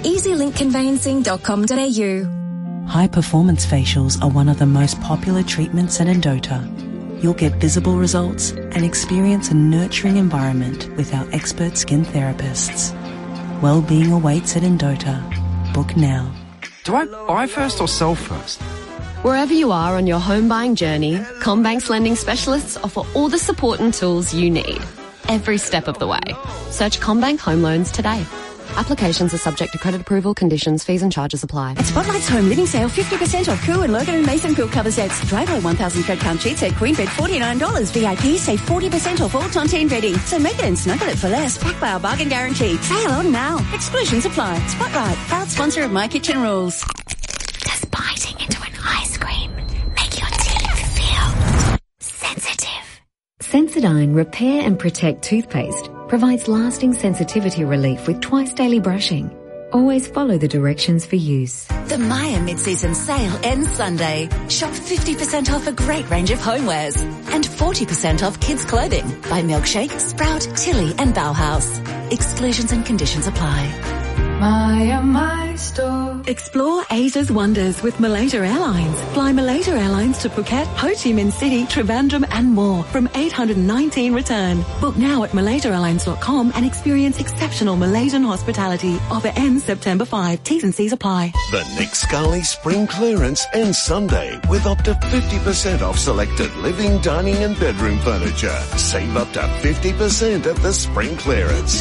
S17: easylinkconveyancing.com.au.
S18: High performance facials are one of the most popular treatments at Endota. You'll get visible results and experience a nurturing environment with our expert skin therapists. Well-being awaits at Endota. Book now.
S20: Do I buy first or sell first?
S21: Wherever you are on your home buying journey, CommBank's lending specialists offer all the support and tools you need, every step of the way. Search CommBank Home Loans today. Applications are subject to credit approval, conditions, fees and charges apply.
S29: At Spotlight's home living sale, 50% off Coo and Logan and Mason Quilt cover sets. Driveway 1,000 thread count sheet set, Queen bed $49. VIP save 40% off all Tontine bedding. So make it and snuggle it for less. Backed by our bargain guarantee. Sale on now. Exclusions apply. Spotlight, proud sponsor of My Kitchen Rules.
S30: Does biting into an ice cream make your teeth feel sensitive?
S25: Sensodyne Repair and Protect toothpaste provides lasting sensitivity relief with twice daily brushing. Always follow the directions for use.
S17: The Maya mid-season sale ends Sunday. Shop 50% off a great range of homewares and 40% off kids' clothing by Milkshake, Sprout, Tilly and Bauhaus. Exclusions and conditions apply.
S12: Maya, my store.
S31: Explore Asia's wonders with Malaysia Airlines. Fly Malaysia Airlines to Phuket, Ho Chi Minh City, Trivandrum and more from 819 return. Book now at malaysiaairlines.com and experience exceptional Malaysian hospitality. Offer ends September 5. T's and C's apply.
S32: The Nick Scali Spring Clearance ends Sunday with up to 50% off selected living, dining and bedroom furniture. Save up to 50% at the Spring Clearance.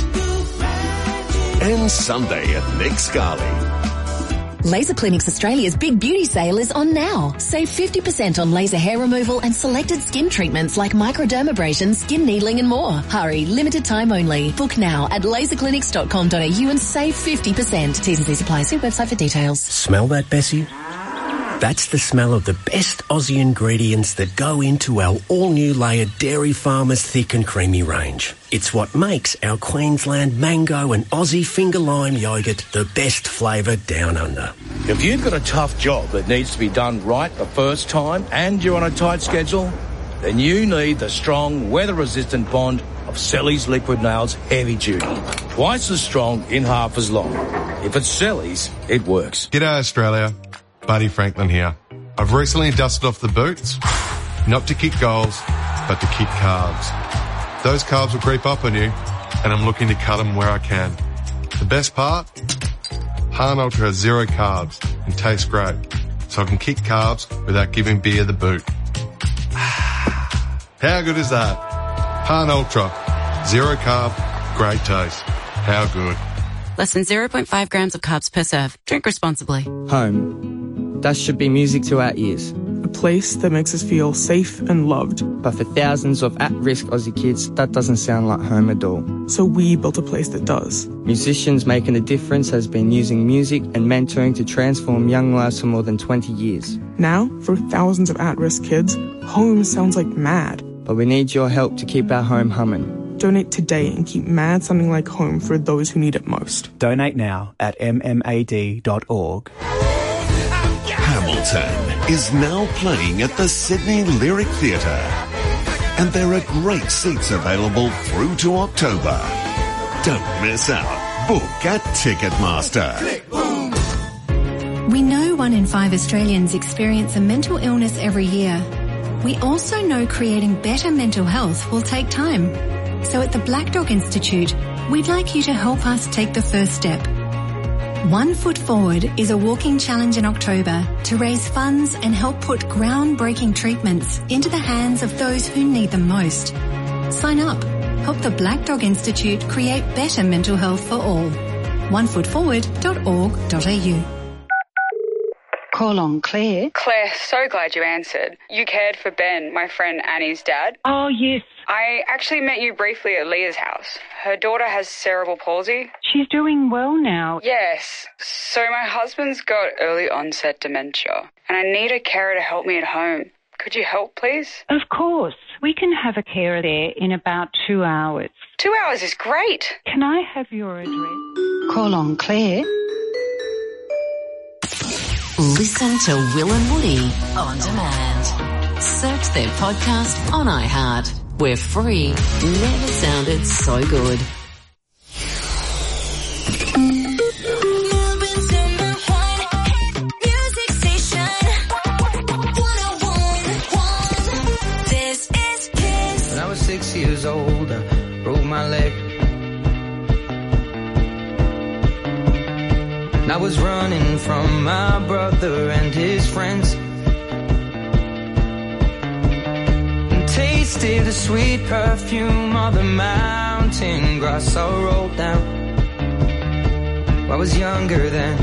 S32: Ends Sunday at Nick Scali.
S26: Laser Clinics Australia's big beauty sale is on now. Save 50% on laser hair removal and selected skin treatments like microdermabrasion, skin needling and more. Hurry, limited time only. Book now at laserclinics.com.au and save 50%. T's and C's apply. See website for details.
S33: Smell that, Bessie? That's the smell of the best Aussie ingredients that go into our all-new layered Dairy Farmers thick and creamy range. It's what makes our Queensland mango and Aussie finger lime yoghurt the best flavour down under.
S34: If you've got a tough job that needs to be done right the first time and you're on a tight schedule, then you need the strong, weather-resistant bond of Selleys Liquid Nails Heavy Duty. Twice as strong in half as long. If it's Selleys, it works.
S35: G'day Australia. Buddy Franklin here. I've recently dusted off the boots, not to kick goals, but to kick calves. Those carbs will creep up on you, and I'm looking to cut them where I can. The best part? Han Ultra has 0 carbs and tastes great, so I can kick carbs without giving beer the boot. How good is that? Han Ultra. 0 carb, great taste. How good.
S1: Less than 0.5 grams of carbs per serve. Drink responsibly.
S2: Home. That should be music to our ears.
S3: A place that makes us feel safe and loved.
S2: But for thousands of at-risk Aussie kids, that doesn't sound like home at all.
S3: So we built a place that does.
S2: Musicians Making a Difference has been using music and mentoring to transform young lives for more than 20 years.
S3: Now, for thousands of at-risk kids, home sounds like mad.
S2: But we need your help to keep our home humming.
S3: Donate today and keep mad sounding like home for those who need it most.
S4: Donate now at mmad.org.
S32: Hamilton is now playing at the Sydney Lyric Theatre, and there are great seats available through to October. Don't miss out. Book at Ticketmaster.
S6: We know 1 in 5 Australians experience a mental illness every year. We also know creating better mental health will take time. So at the Black Dog Institute, we'd like you to help us take the first step. 1 Foot Forward is a walking challenge in October to raise funds and help put groundbreaking treatments into the hands of those who need them most. Sign up. Help the Black Dog Institute create better mental health for all. onefootforward.org.au.
S7: Call on Claire.
S8: Claire, so glad you answered. You cared for Ben, my friend Annie's dad.
S7: Oh, yes.
S8: I actually met you briefly at Leah's house. Her daughter has cerebral palsy.
S7: She's doing well now.
S8: Yes. So my husband's got early onset dementia, and I need a carer to help me at home. Could you help, please?
S7: Of course. We can have a carer there in about 2 hours.
S8: 2 hours is great.
S7: Can I have your address? Call on Claire.
S26: Listen to Will and Woody on demand. Search their podcast on iHeart. We're free. Never sounded so good.
S9: When I was 6 years old, I broke my leg. And I was running from my brother and his friends, and tasted the sweet perfume of the mountain grass I rolled down. I was younger then.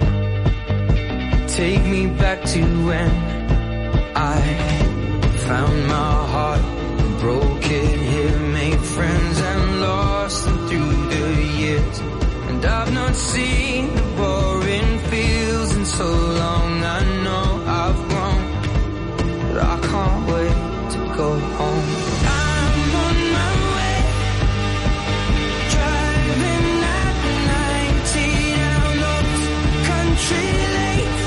S9: Take me back to when I found my heart, broke it here, made friends and lost them through the years. And I've not seen the boring fields in so long. I know I've grown, but I can't wait to go home. I'm on my way, driving at 90 down those country lanes,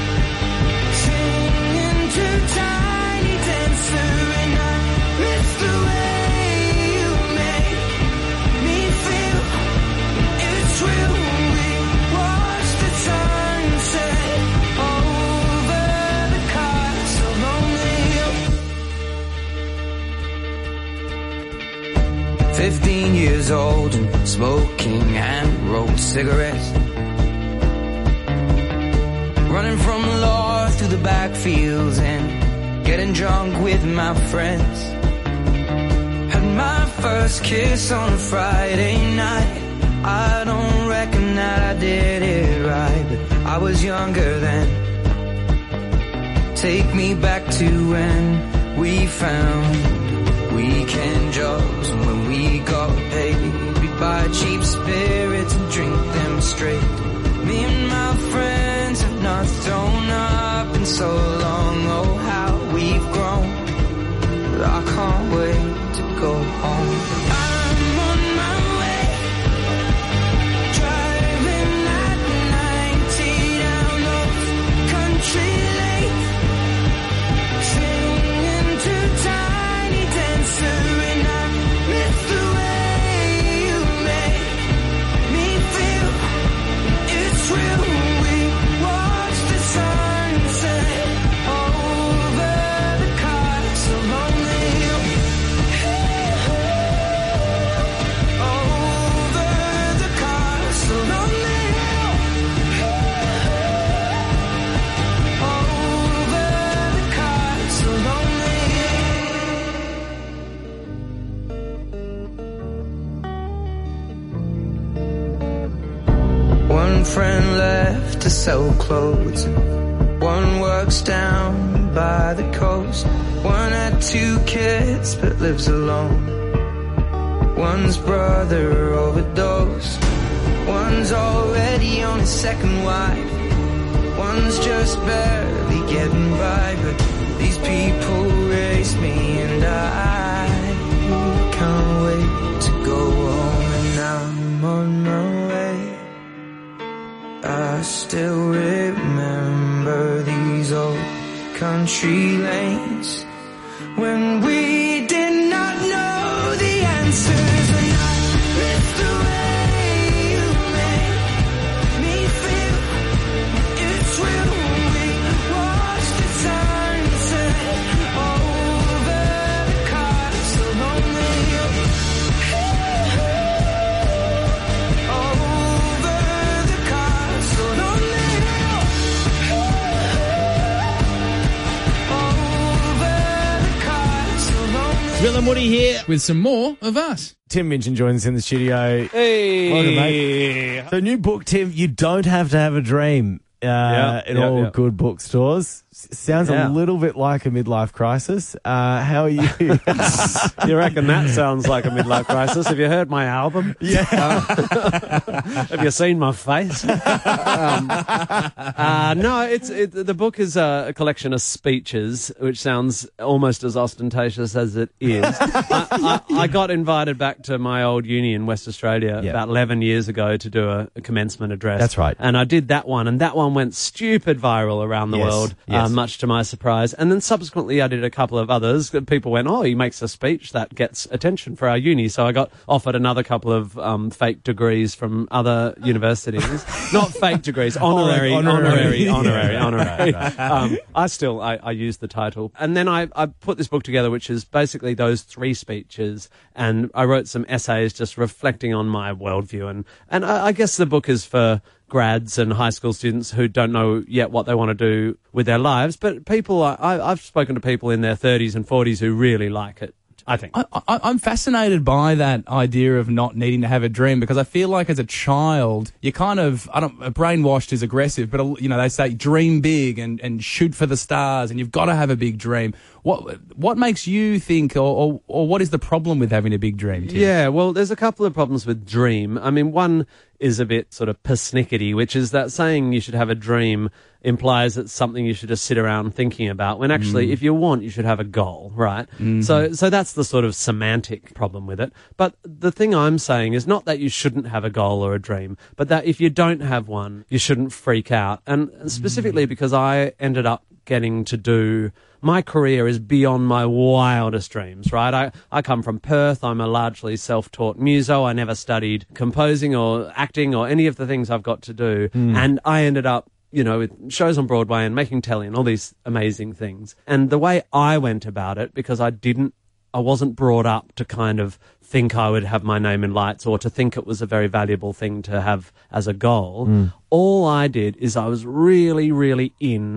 S9: singing to Tiny Dancer, and I miss the way you make me feel. It's real. We watch the sunset over the castle on the hill. 15 years old and smoking hand-rolled cigarettes, running from the law through the backfields and getting drunk with my friends. Had my first kiss on a Friday night. I don't reckon that I did it right, but I was younger then. Take me back to when we found weekend jobs, and when we got paid, we'd buy cheap spirits and drink them straight. Me and my friends have not thrown up in so long. Oh, how we've grown, but I can't wait to go home. I'm on my way, driving at 90 down those country lanes, singing to Tiny Dancer, and I miss the way you make me feel. It's real. We watch the sunset over the castle on the hill. One friend left to sell clothes. One works down by the coast. One had 2 kids but lives alone. One's brother overdosed. One's already on his 2nd wife. One's just barely getting by. But these people raised me, and I can't wait to go home. And now I'm on my way. I still remember these old country lanes when we did not know the answers, and I miss the way you make me feel. It's real. We watched the sunset over the castle lonely. Over the castle lonely.
S5: Bill and Woody here with some more of us.
S10: Tim Minchin joins us in the studio.
S5: Hey.
S10: Welcome, mate. So, new book, Tim, You Don't Have to Have a Dream. All good bookstores. Sounds a little bit like a midlife crisis. How are you?
S11: You reckon that sounds like a midlife crisis? Have you heard my album?
S10: Yeah.
S11: Have you seen my face? No, the book is a collection of speeches, which sounds almost as ostentatious as it is. I got invited back to my old uni in West Australia about 11 years ago to do a commencement address.
S10: That's right.
S11: And I did that one, and that one went stupid viral around the world. Much to my surprise. And then subsequently I did a couple of others. People went, oh, he makes a speech that gets attention for our uni. So I got offered another couple of fake degrees from other universities. Not fake degrees, honorary. I use the title. And then I put this book together, which is basically those 3 speeches. And I wrote some essays just reflecting on my worldview. And I guess the book is for grads and high school students who don't know yet what they want to do with their lives, but people, I've spoken to people in their 30s and 40s who really like it, I think.
S5: I'm fascinated by that idea of not needing to have a dream, because I feel like as a child, you're kind of, brainwashed is aggressive, but they say dream big and shoot for the stars, and you've got to have a big dream. What makes you think, or what is the problem with having a big dream, Tim?
S11: Yeah, well, there's a couple of problems with dream. I mean, one is a bit sort of persnickety, which is that saying you should have a dream implies it's something you should just sit around thinking about, when actually, if you want, you should have a goal, right? Mm-hmm. So that's the sort of semantic problem with it. But the thing I'm saying is not that you shouldn't have a goal or a dream, but that if you don't have one, you shouldn't freak out. And specifically because I ended up getting to do... My career is beyond my wildest dreams, right? I come from Perth. I'm a largely self-taught muso. I never studied composing or acting or any of the things I've got to do. And I ended up, with shows on Broadway and making telly and all these amazing things. And the way I went about it, because I wasn't brought up to kind of think I would have my name in lights or to think it was a very valuable thing to have as a goal. All I did is I was really, really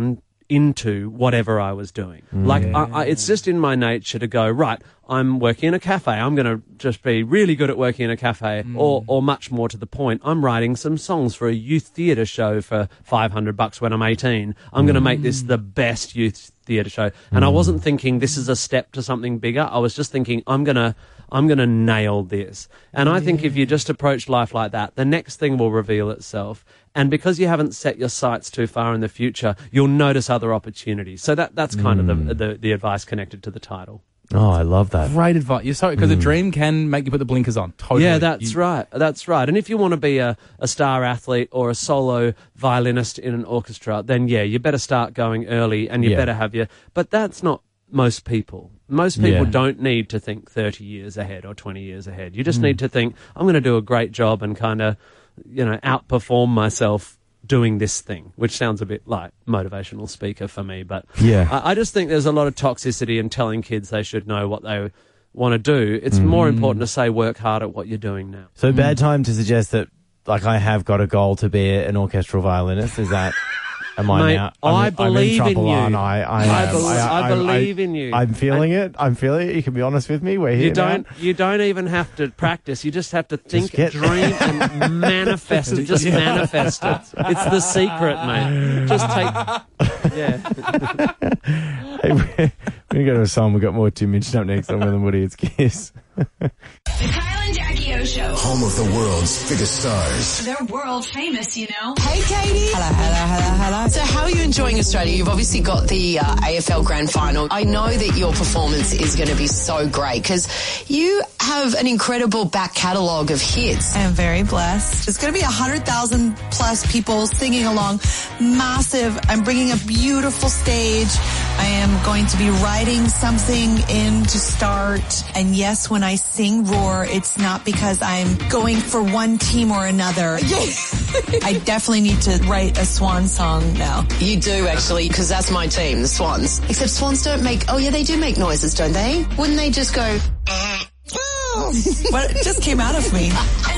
S11: into whatever I was doing. It's just in my nature to go, right, I'm working in a cafe. I'm going to just be really good at working in a cafe, or much more to the point, I'm writing some songs for a youth theatre show for $500 when I'm 18. I'm going to make this the best youth theatre show. And I wasn't thinking this is a step to something bigger. I was just thinking I'm going to nail this. And I think if you just approach life like that, the next thing will reveal itself. And because you haven't set your sights too far in the future, you'll notice other opportunities. So that's kind of the advice connected to the title.
S10: Oh, I love that.
S5: Great advice. You're sorry, because a dream can make you put the blinkers on. Totally.
S11: Yeah, that's right. That's right. And if you want to be a star athlete or a solo violinist in an orchestra, then you better start going early, and you better have But that's not most people. Most people don't need to think 30 years ahead or 20 years ahead. You just need to think, I'm going to do a great job and kind of, outperform myself doing this thing, which sounds a bit like motivational speaker for me. But I just think there's a lot of toxicity in telling kids they should know what they want to do. It's more important to say work hard at what you're doing now.
S10: So bad time to suggest that, like, I have got a goal to be an orchestral violinist, is that... Am I
S11: Mate,
S10: now?
S11: I
S10: I'm
S11: believe
S10: in trouble,
S11: in you.
S10: aren't I
S11: believe in you.
S10: I'm feeling it. I'm feeling it. You can be honest with me. We're here now.
S11: You don't even have to practice. You just have to think, dream, and manifest it. Just manifest it. It's the secret, mate. Just take... Yeah.
S10: Hey, we're going to go to a song. We've got more Tim Minchin up next on Will and Woody. It's Kiss.
S13: The Kyle and Jackie O Show.
S32: Home of the world's biggest stars.
S13: They're world famous, you know.
S14: Hey, Katie. Hello. So how are you enjoying Australia? You've obviously got the AFL Grand Final. I know that your performance is going to be so great because you have an incredible back catalogue of hits.
S15: I am very blessed. It's going to be 100,000 plus people singing along. Massive. I'm bringing a beautiful stage. I am going to be writing something in to start. And yes, when I sing Roar, it's not because I'm going for one team or another. I definitely need to write a swan song now.
S14: You do, actually, because that's my team, the Swans. Except swans don't make... Oh, yeah, they do make noises, don't they? Wouldn't they just go...
S15: But it just came out of me.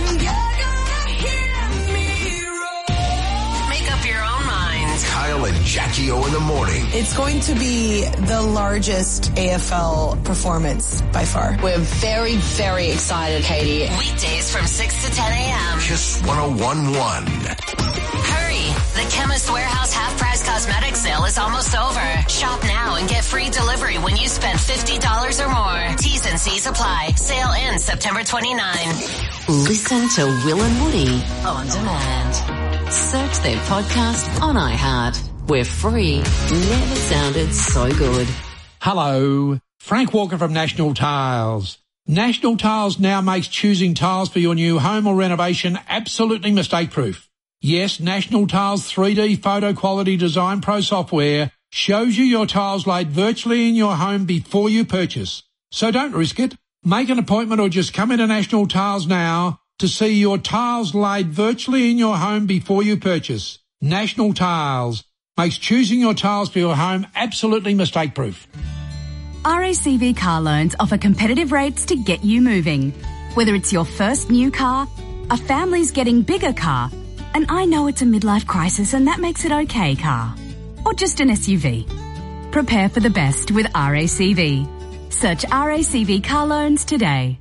S32: Kyle and Jackie O in the morning.
S15: It's going to be the largest AFL performance by far.
S14: We're very, very excited, Katie.
S13: Weekdays from 6 to 10 a.m.
S32: Kiss 101.1.
S13: Hurry! The Chemist Warehouse half-price cosmetic sale is almost over. Shop now and get free delivery when you spend $50 or more. T's and C's apply. Sale ends September 29.
S26: Listen to Will and Woody on demand. Search their podcast on iHeart. We're free. Never sounded so good.
S16: Hello, Frank Walker from National Tiles. National Tiles now makes choosing tiles for your new home or renovation absolutely mistake-proof. Yes, National Tiles 3D photo quality design pro software shows you your tiles laid virtually in your home before you purchase. So don't risk it. Make an appointment or just come into National Tiles now to see your tiles laid virtually in your home before you purchase. National Tiles makes choosing your tiles for your home absolutely mistake-proof.
S18: RACV car loans offer competitive rates to get you moving. Whether it's your first new car, a family's getting bigger car, and I know it's a midlife crisis and that makes it okay car, or just an SUV. Prepare for the best with RACV. Search RACV car loans today.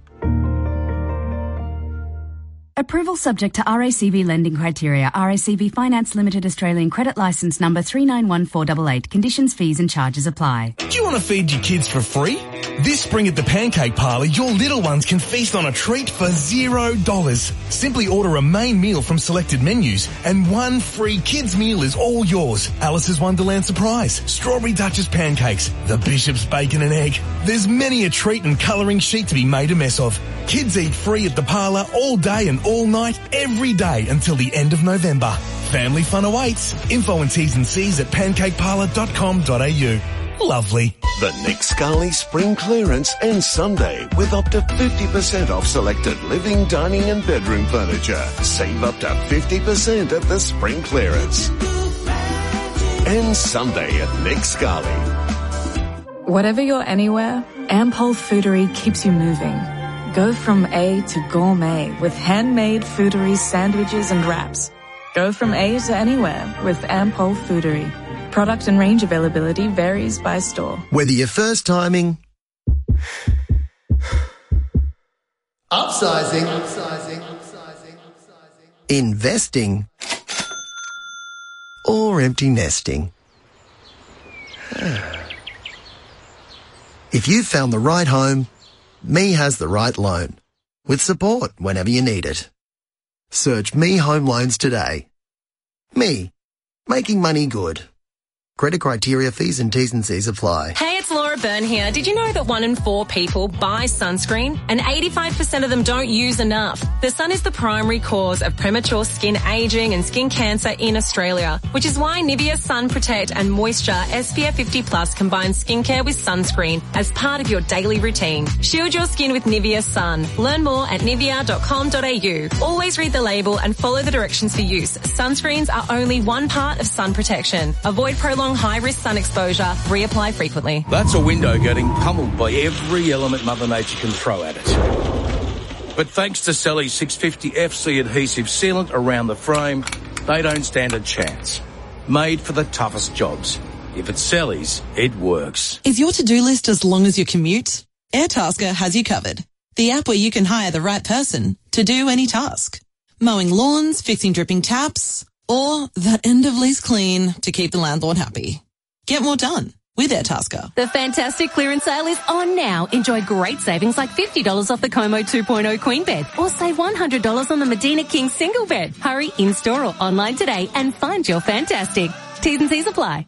S18: Approval subject to RACV lending criteria. RACV Finance Limited Australian Credit Licence number 391488. Conditions, fees and charges apply.
S19: Do you want to feed your kids for free? This spring at the Pancake Parlour, your little ones can feast on a treat for $0. Simply order a main meal from selected menus and one free kids meal is all yours. Alice's Wonderland Surprise, Strawberry Duchess Pancakes, the Bishop's Bacon and Egg. There's many a treat and colouring sheet to be made a mess of. Kids eat free at the parlour all day and all night, every day until the end of November. Family fun awaits. Info and T's and C's at pancakeparlour.com.au. Lovely.
S32: The Nick Scali Spring Clearance ends Sunday with up to 50% off selected living, dining and bedroom furniture. Save up to 50% at the Spring Clearance. Ends Sunday at Nick Scali.
S20: Whatever you're anywhere, Ampol Foodery keeps you moving. Go from A to gourmet with handmade Foodery sandwiches and wraps. Go from A to anywhere with Ampol Foodery. Product and range availability varies by store.
S21: Whether you're first timing, upsizing, investing, or empty nesting. If you've found the right home, Me has the right loan, with support whenever you need it. Search Me Home Loans today. Me, making money good. Credit criteria, fees and T's and C's apply.
S22: Hey, it's Laura Byrne here. Did you know that 1 in 4 people buy sunscreen and 85% of them don't use enough? The sun is the primary cause of premature skin aging and skin cancer in Australia, which is why Nivea Sun Protect and Moisture SPF 50 Plus combines skincare with sunscreen as part of your daily routine. Shield your skin with Nivea Sun. Learn more at nivea.com.au. Always read the label and follow the directions for use. Sunscreens are only one part of sun protection. Avoid prolonged high-risk sun exposure. Reapply frequently.
S34: That's a window getting pummeled by every element Mother Nature can throw at it. But thanks to Selly's 650 FC adhesive sealant around the frame, they don't stand a chance. made for the toughest jobs. If it's Sellies, it works.
S15: Is your to-do list as long as your commute? Airtasker has you covered. The app where you can hire the right person to do any task. Mowing lawns, fixing dripping taps, or that end of lease clean to keep the landlord happy. Get more done with Airtasker.
S22: The fantastic clearance sale is on now. Enjoy great savings like $50 off the Como 2.0 Queen bed or save $100 on the Medina King single bed. Hurry in-store or online today and find your fantastic. T's and C's apply.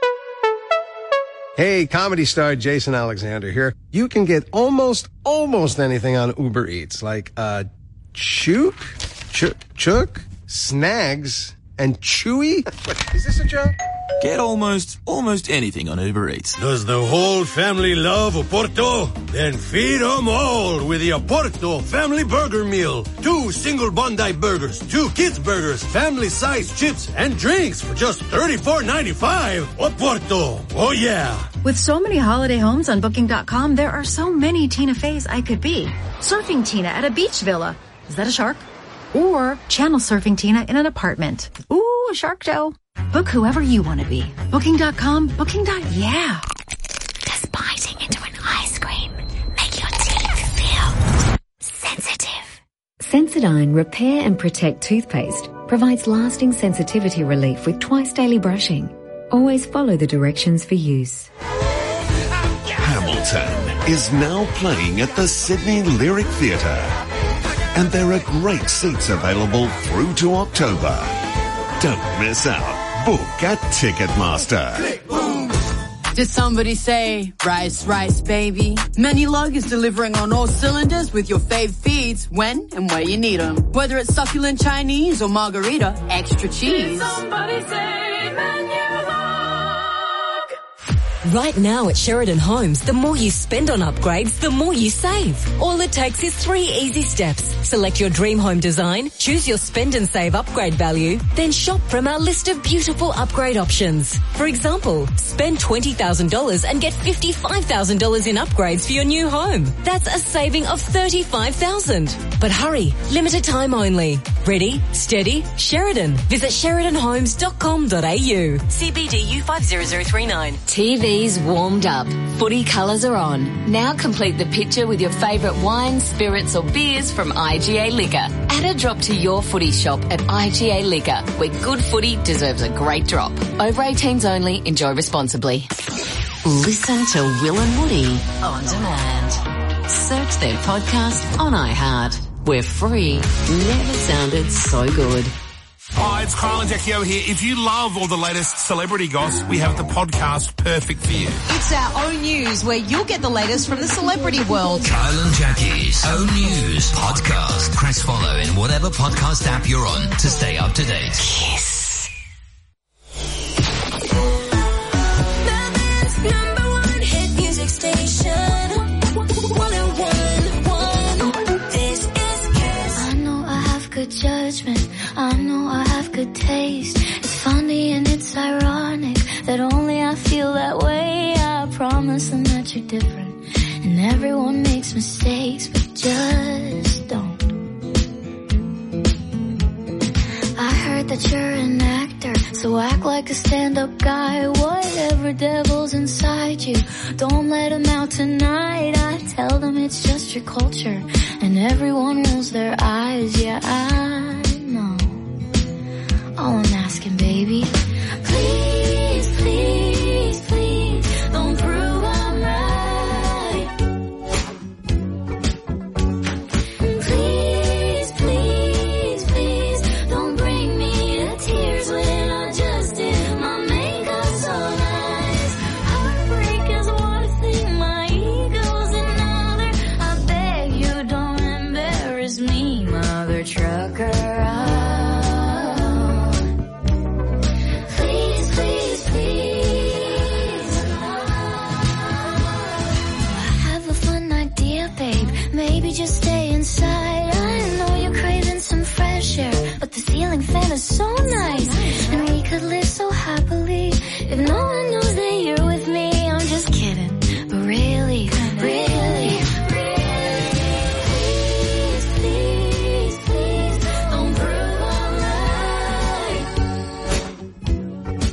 S1: Hey, comedy star Jason Alexander here. You can get almost anything on Uber Eats, like chook, snags, and chewy. What, is this a joke?
S2: Get almost anything on Uber Eats.
S3: Does the whole family love Oporto? Then feed them all with the Oporto Family Burger Meal. 2 single Bondi burgers, 2 kids burgers, family-sized chips, and drinks for just $34.95. Oporto. Oh, yeah.
S12: With so many holiday homes on Booking.com, there are so many Tina Feys I could be. Surfing Tina at a beach villa. Is that a shark? Or channel surfing Tina in an apartment. Ooh, a shark show. Book whoever you want to be. Booking.com, Booking.yeah.
S17: Does biting into an ice cream make your teeth feel sensitive?
S23: Sensodyne Repair and Protect toothpaste provides lasting sensitivity relief with twice daily brushing. Always follow the directions for use.
S32: Hamilton is now playing at the Sydney Lyric Theatre. And there are great seats available through to October. Don't miss out. Book at Ticketmaster.
S24: Did somebody say, rice, rice, baby? Menulog is delivering on all cylinders with your fave feeds when and where you need them. Whether it's succulent Chinese or margarita, extra cheese.
S22: Did somebody say Menulog?
S25: Right now at Sheridan Homes, the more you spend on upgrades, the more you save. All it takes is 3 easy steps. Select your dream home design, choose your spend and save upgrade value, then shop from our list of beautiful upgrade options. For example, spend $20,000 and get $55,000 in upgrades for your new home. That's a saving of $35,000. But hurry, limited time only. Ready, steady, Sheridan. Visit sheridanhomes.com.au. CBDU 50039.
S26: TV's warmed up. Footy colours are on. Now complete the picture with your favourite wines, spirits or beers from IGA Liquor. Add a drop to your footy shop at IGA Liquor, where good footy deserves a great drop. Over 18s only. Enjoy responsibly.
S13: Listen to Will and Woody on demand. Search their podcast on iHeart. We're free. Never sounded so good.
S19: Hi, it's Kyle and Jackie O here. If you love all the latest celebrity gossip, we have the podcast perfect for you.
S27: It's our own news where you'll get the latest from the celebrity world.
S28: Kyle and Jackie's own news podcast. Press follow in whatever podcast app you're on to stay up to date.
S26: Kiss.
S29: #1 hit music station. 101.1. This is Kiss.
S30: I know I have good judgment. I know I have good taste. It's funny and it's ironic that only I feel that way. I promise them that you're different. And everyone makes mistakes, but just don't. I heard that you're an actor, so act like a stand-up guy. Whatever devil's inside you, don't let him out tonight. I tell them it's just your culture, and everyone rolls their eyes. Yeah, I know. All I'm asking, baby, please, please, please, don't prove I'm right. Please, please, please, don't bring me to tears when I just did my makeup so nice. Heartbreak is one thing, my ego's another. I beg you don't embarrass me, mother trucker. Maybe just stay inside. I know you're craving some fresh air, but the ceiling fan is so nice. And we could live so happily if no one knows that you're with me. I'm just kidding, but really, really, please, please, please, don't prove I'm right.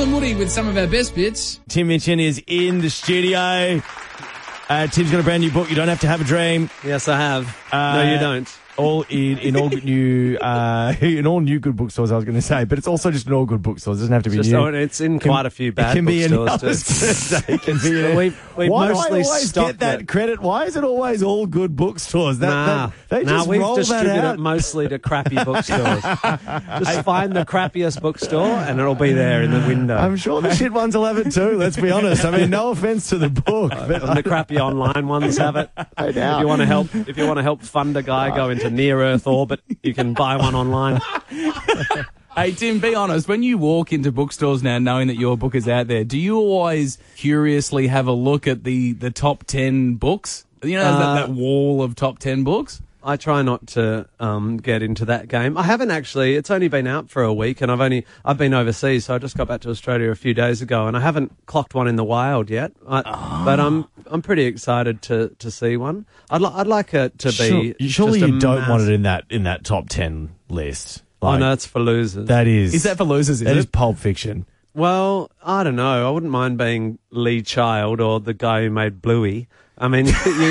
S4: Will and Woody with some of our best bits.
S5: Tim Minchin is in the studio. Tim's got a brand new book. You don't have to have a dream.
S6: Yes, I have. No, you don't.
S5: All in all new in all new good bookstores, I was going to say, but it's also just in all good bookstores. It doesn't have to be new.
S6: It's in quite a few bad bookstores too.
S5: It can be.
S6: We
S5: Why do I
S6: mostly
S5: always get that credit? Why is it always all good bookstores?
S6: We've
S5: roll
S6: distributed
S5: that out.
S6: it mostly to crappy bookstores. Just find the crappiest bookstore and it'll be there in the window.
S5: I'm sure the shit ones will have it too. Let's be honest. I mean, no offense to the book, but
S6: and the crappy online ones have it.
S5: I doubt.
S6: If you want to help fund a guy go into near Earth orbit, you can buy one online.
S4: Hey, Tim, be honest. When you walk into bookstores now knowing that your book is out there, do you always curiously have a look at the top 10 books? You know, that wall of top 10 books?
S6: I try not to get into that game. I haven't actually. It's only been out for a week, and I've been overseas, so I just got back to Australia a few days ago, and I haven't clocked one in the wild yet. But I'm pretty excited to see one. I'd like it to be.
S5: Surely you don't want it in that top 10 list.
S6: Like, no, it's for losers.
S5: That is.
S4: Is that for losers?
S5: That is Pulp Fiction.
S6: Well, I don't know. I wouldn't mind being Lee Child or the guy who made Bluey. I mean,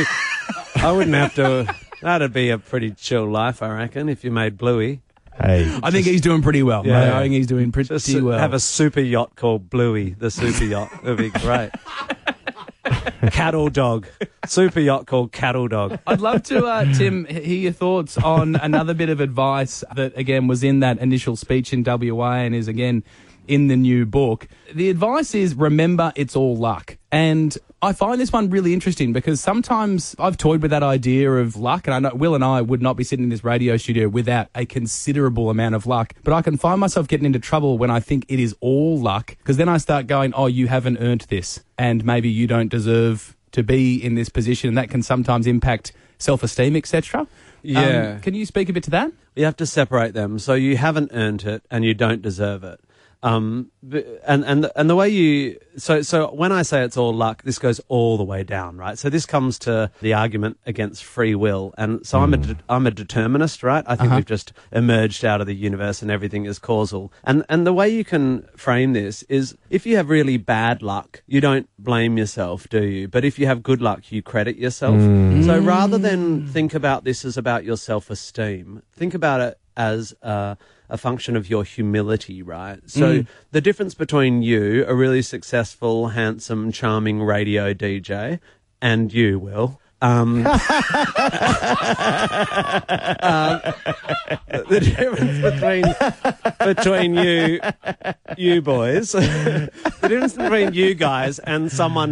S6: I wouldn't have to. That'd be a pretty chill life, I reckon, if you made Bluey.
S5: Hey,
S4: I think he's doing pretty well. Yeah. I think he's doing pretty well.
S6: Have a super yacht called Bluey, the super yacht. It'd be great. Cattle Dog. Super yacht called Cattle Dog.
S4: I'd love to, Tim, hear your thoughts on another bit of advice that, again, was in that initial speech in WA and is, again, in the new book. The advice is, remember, it's all luck. And I find this one really interesting because sometimes I've toyed with that idea of luck, and I know Will and I would not be sitting in this radio studio without a considerable amount of luck, but I can find myself getting into trouble when I think it is all luck, because then I start going, oh, you haven't earned this, and maybe you don't deserve to be in this position, and that can sometimes impact self-esteem, etc.
S6: Yeah.
S4: Can you speak a bit to that?
S6: You have to separate them. So you haven't earned it and you don't deserve it. And the way you so when I say it's all luck, this goes all the way down, right? So this comes to the argument against free will, and so I'm a determinist, right? I think we've just emerged out of the universe and everything is causal. And the way you can frame this is, if you have really bad luck, you don't blame yourself, do you? But if you have good luck, you credit yourself. So rather than think about this as about your self-esteem, think about it as a function of your humility, right? So the difference between you, a really successful, handsome, charming radio DJ, and you, Will, the difference between you boys, the difference between you guys and someone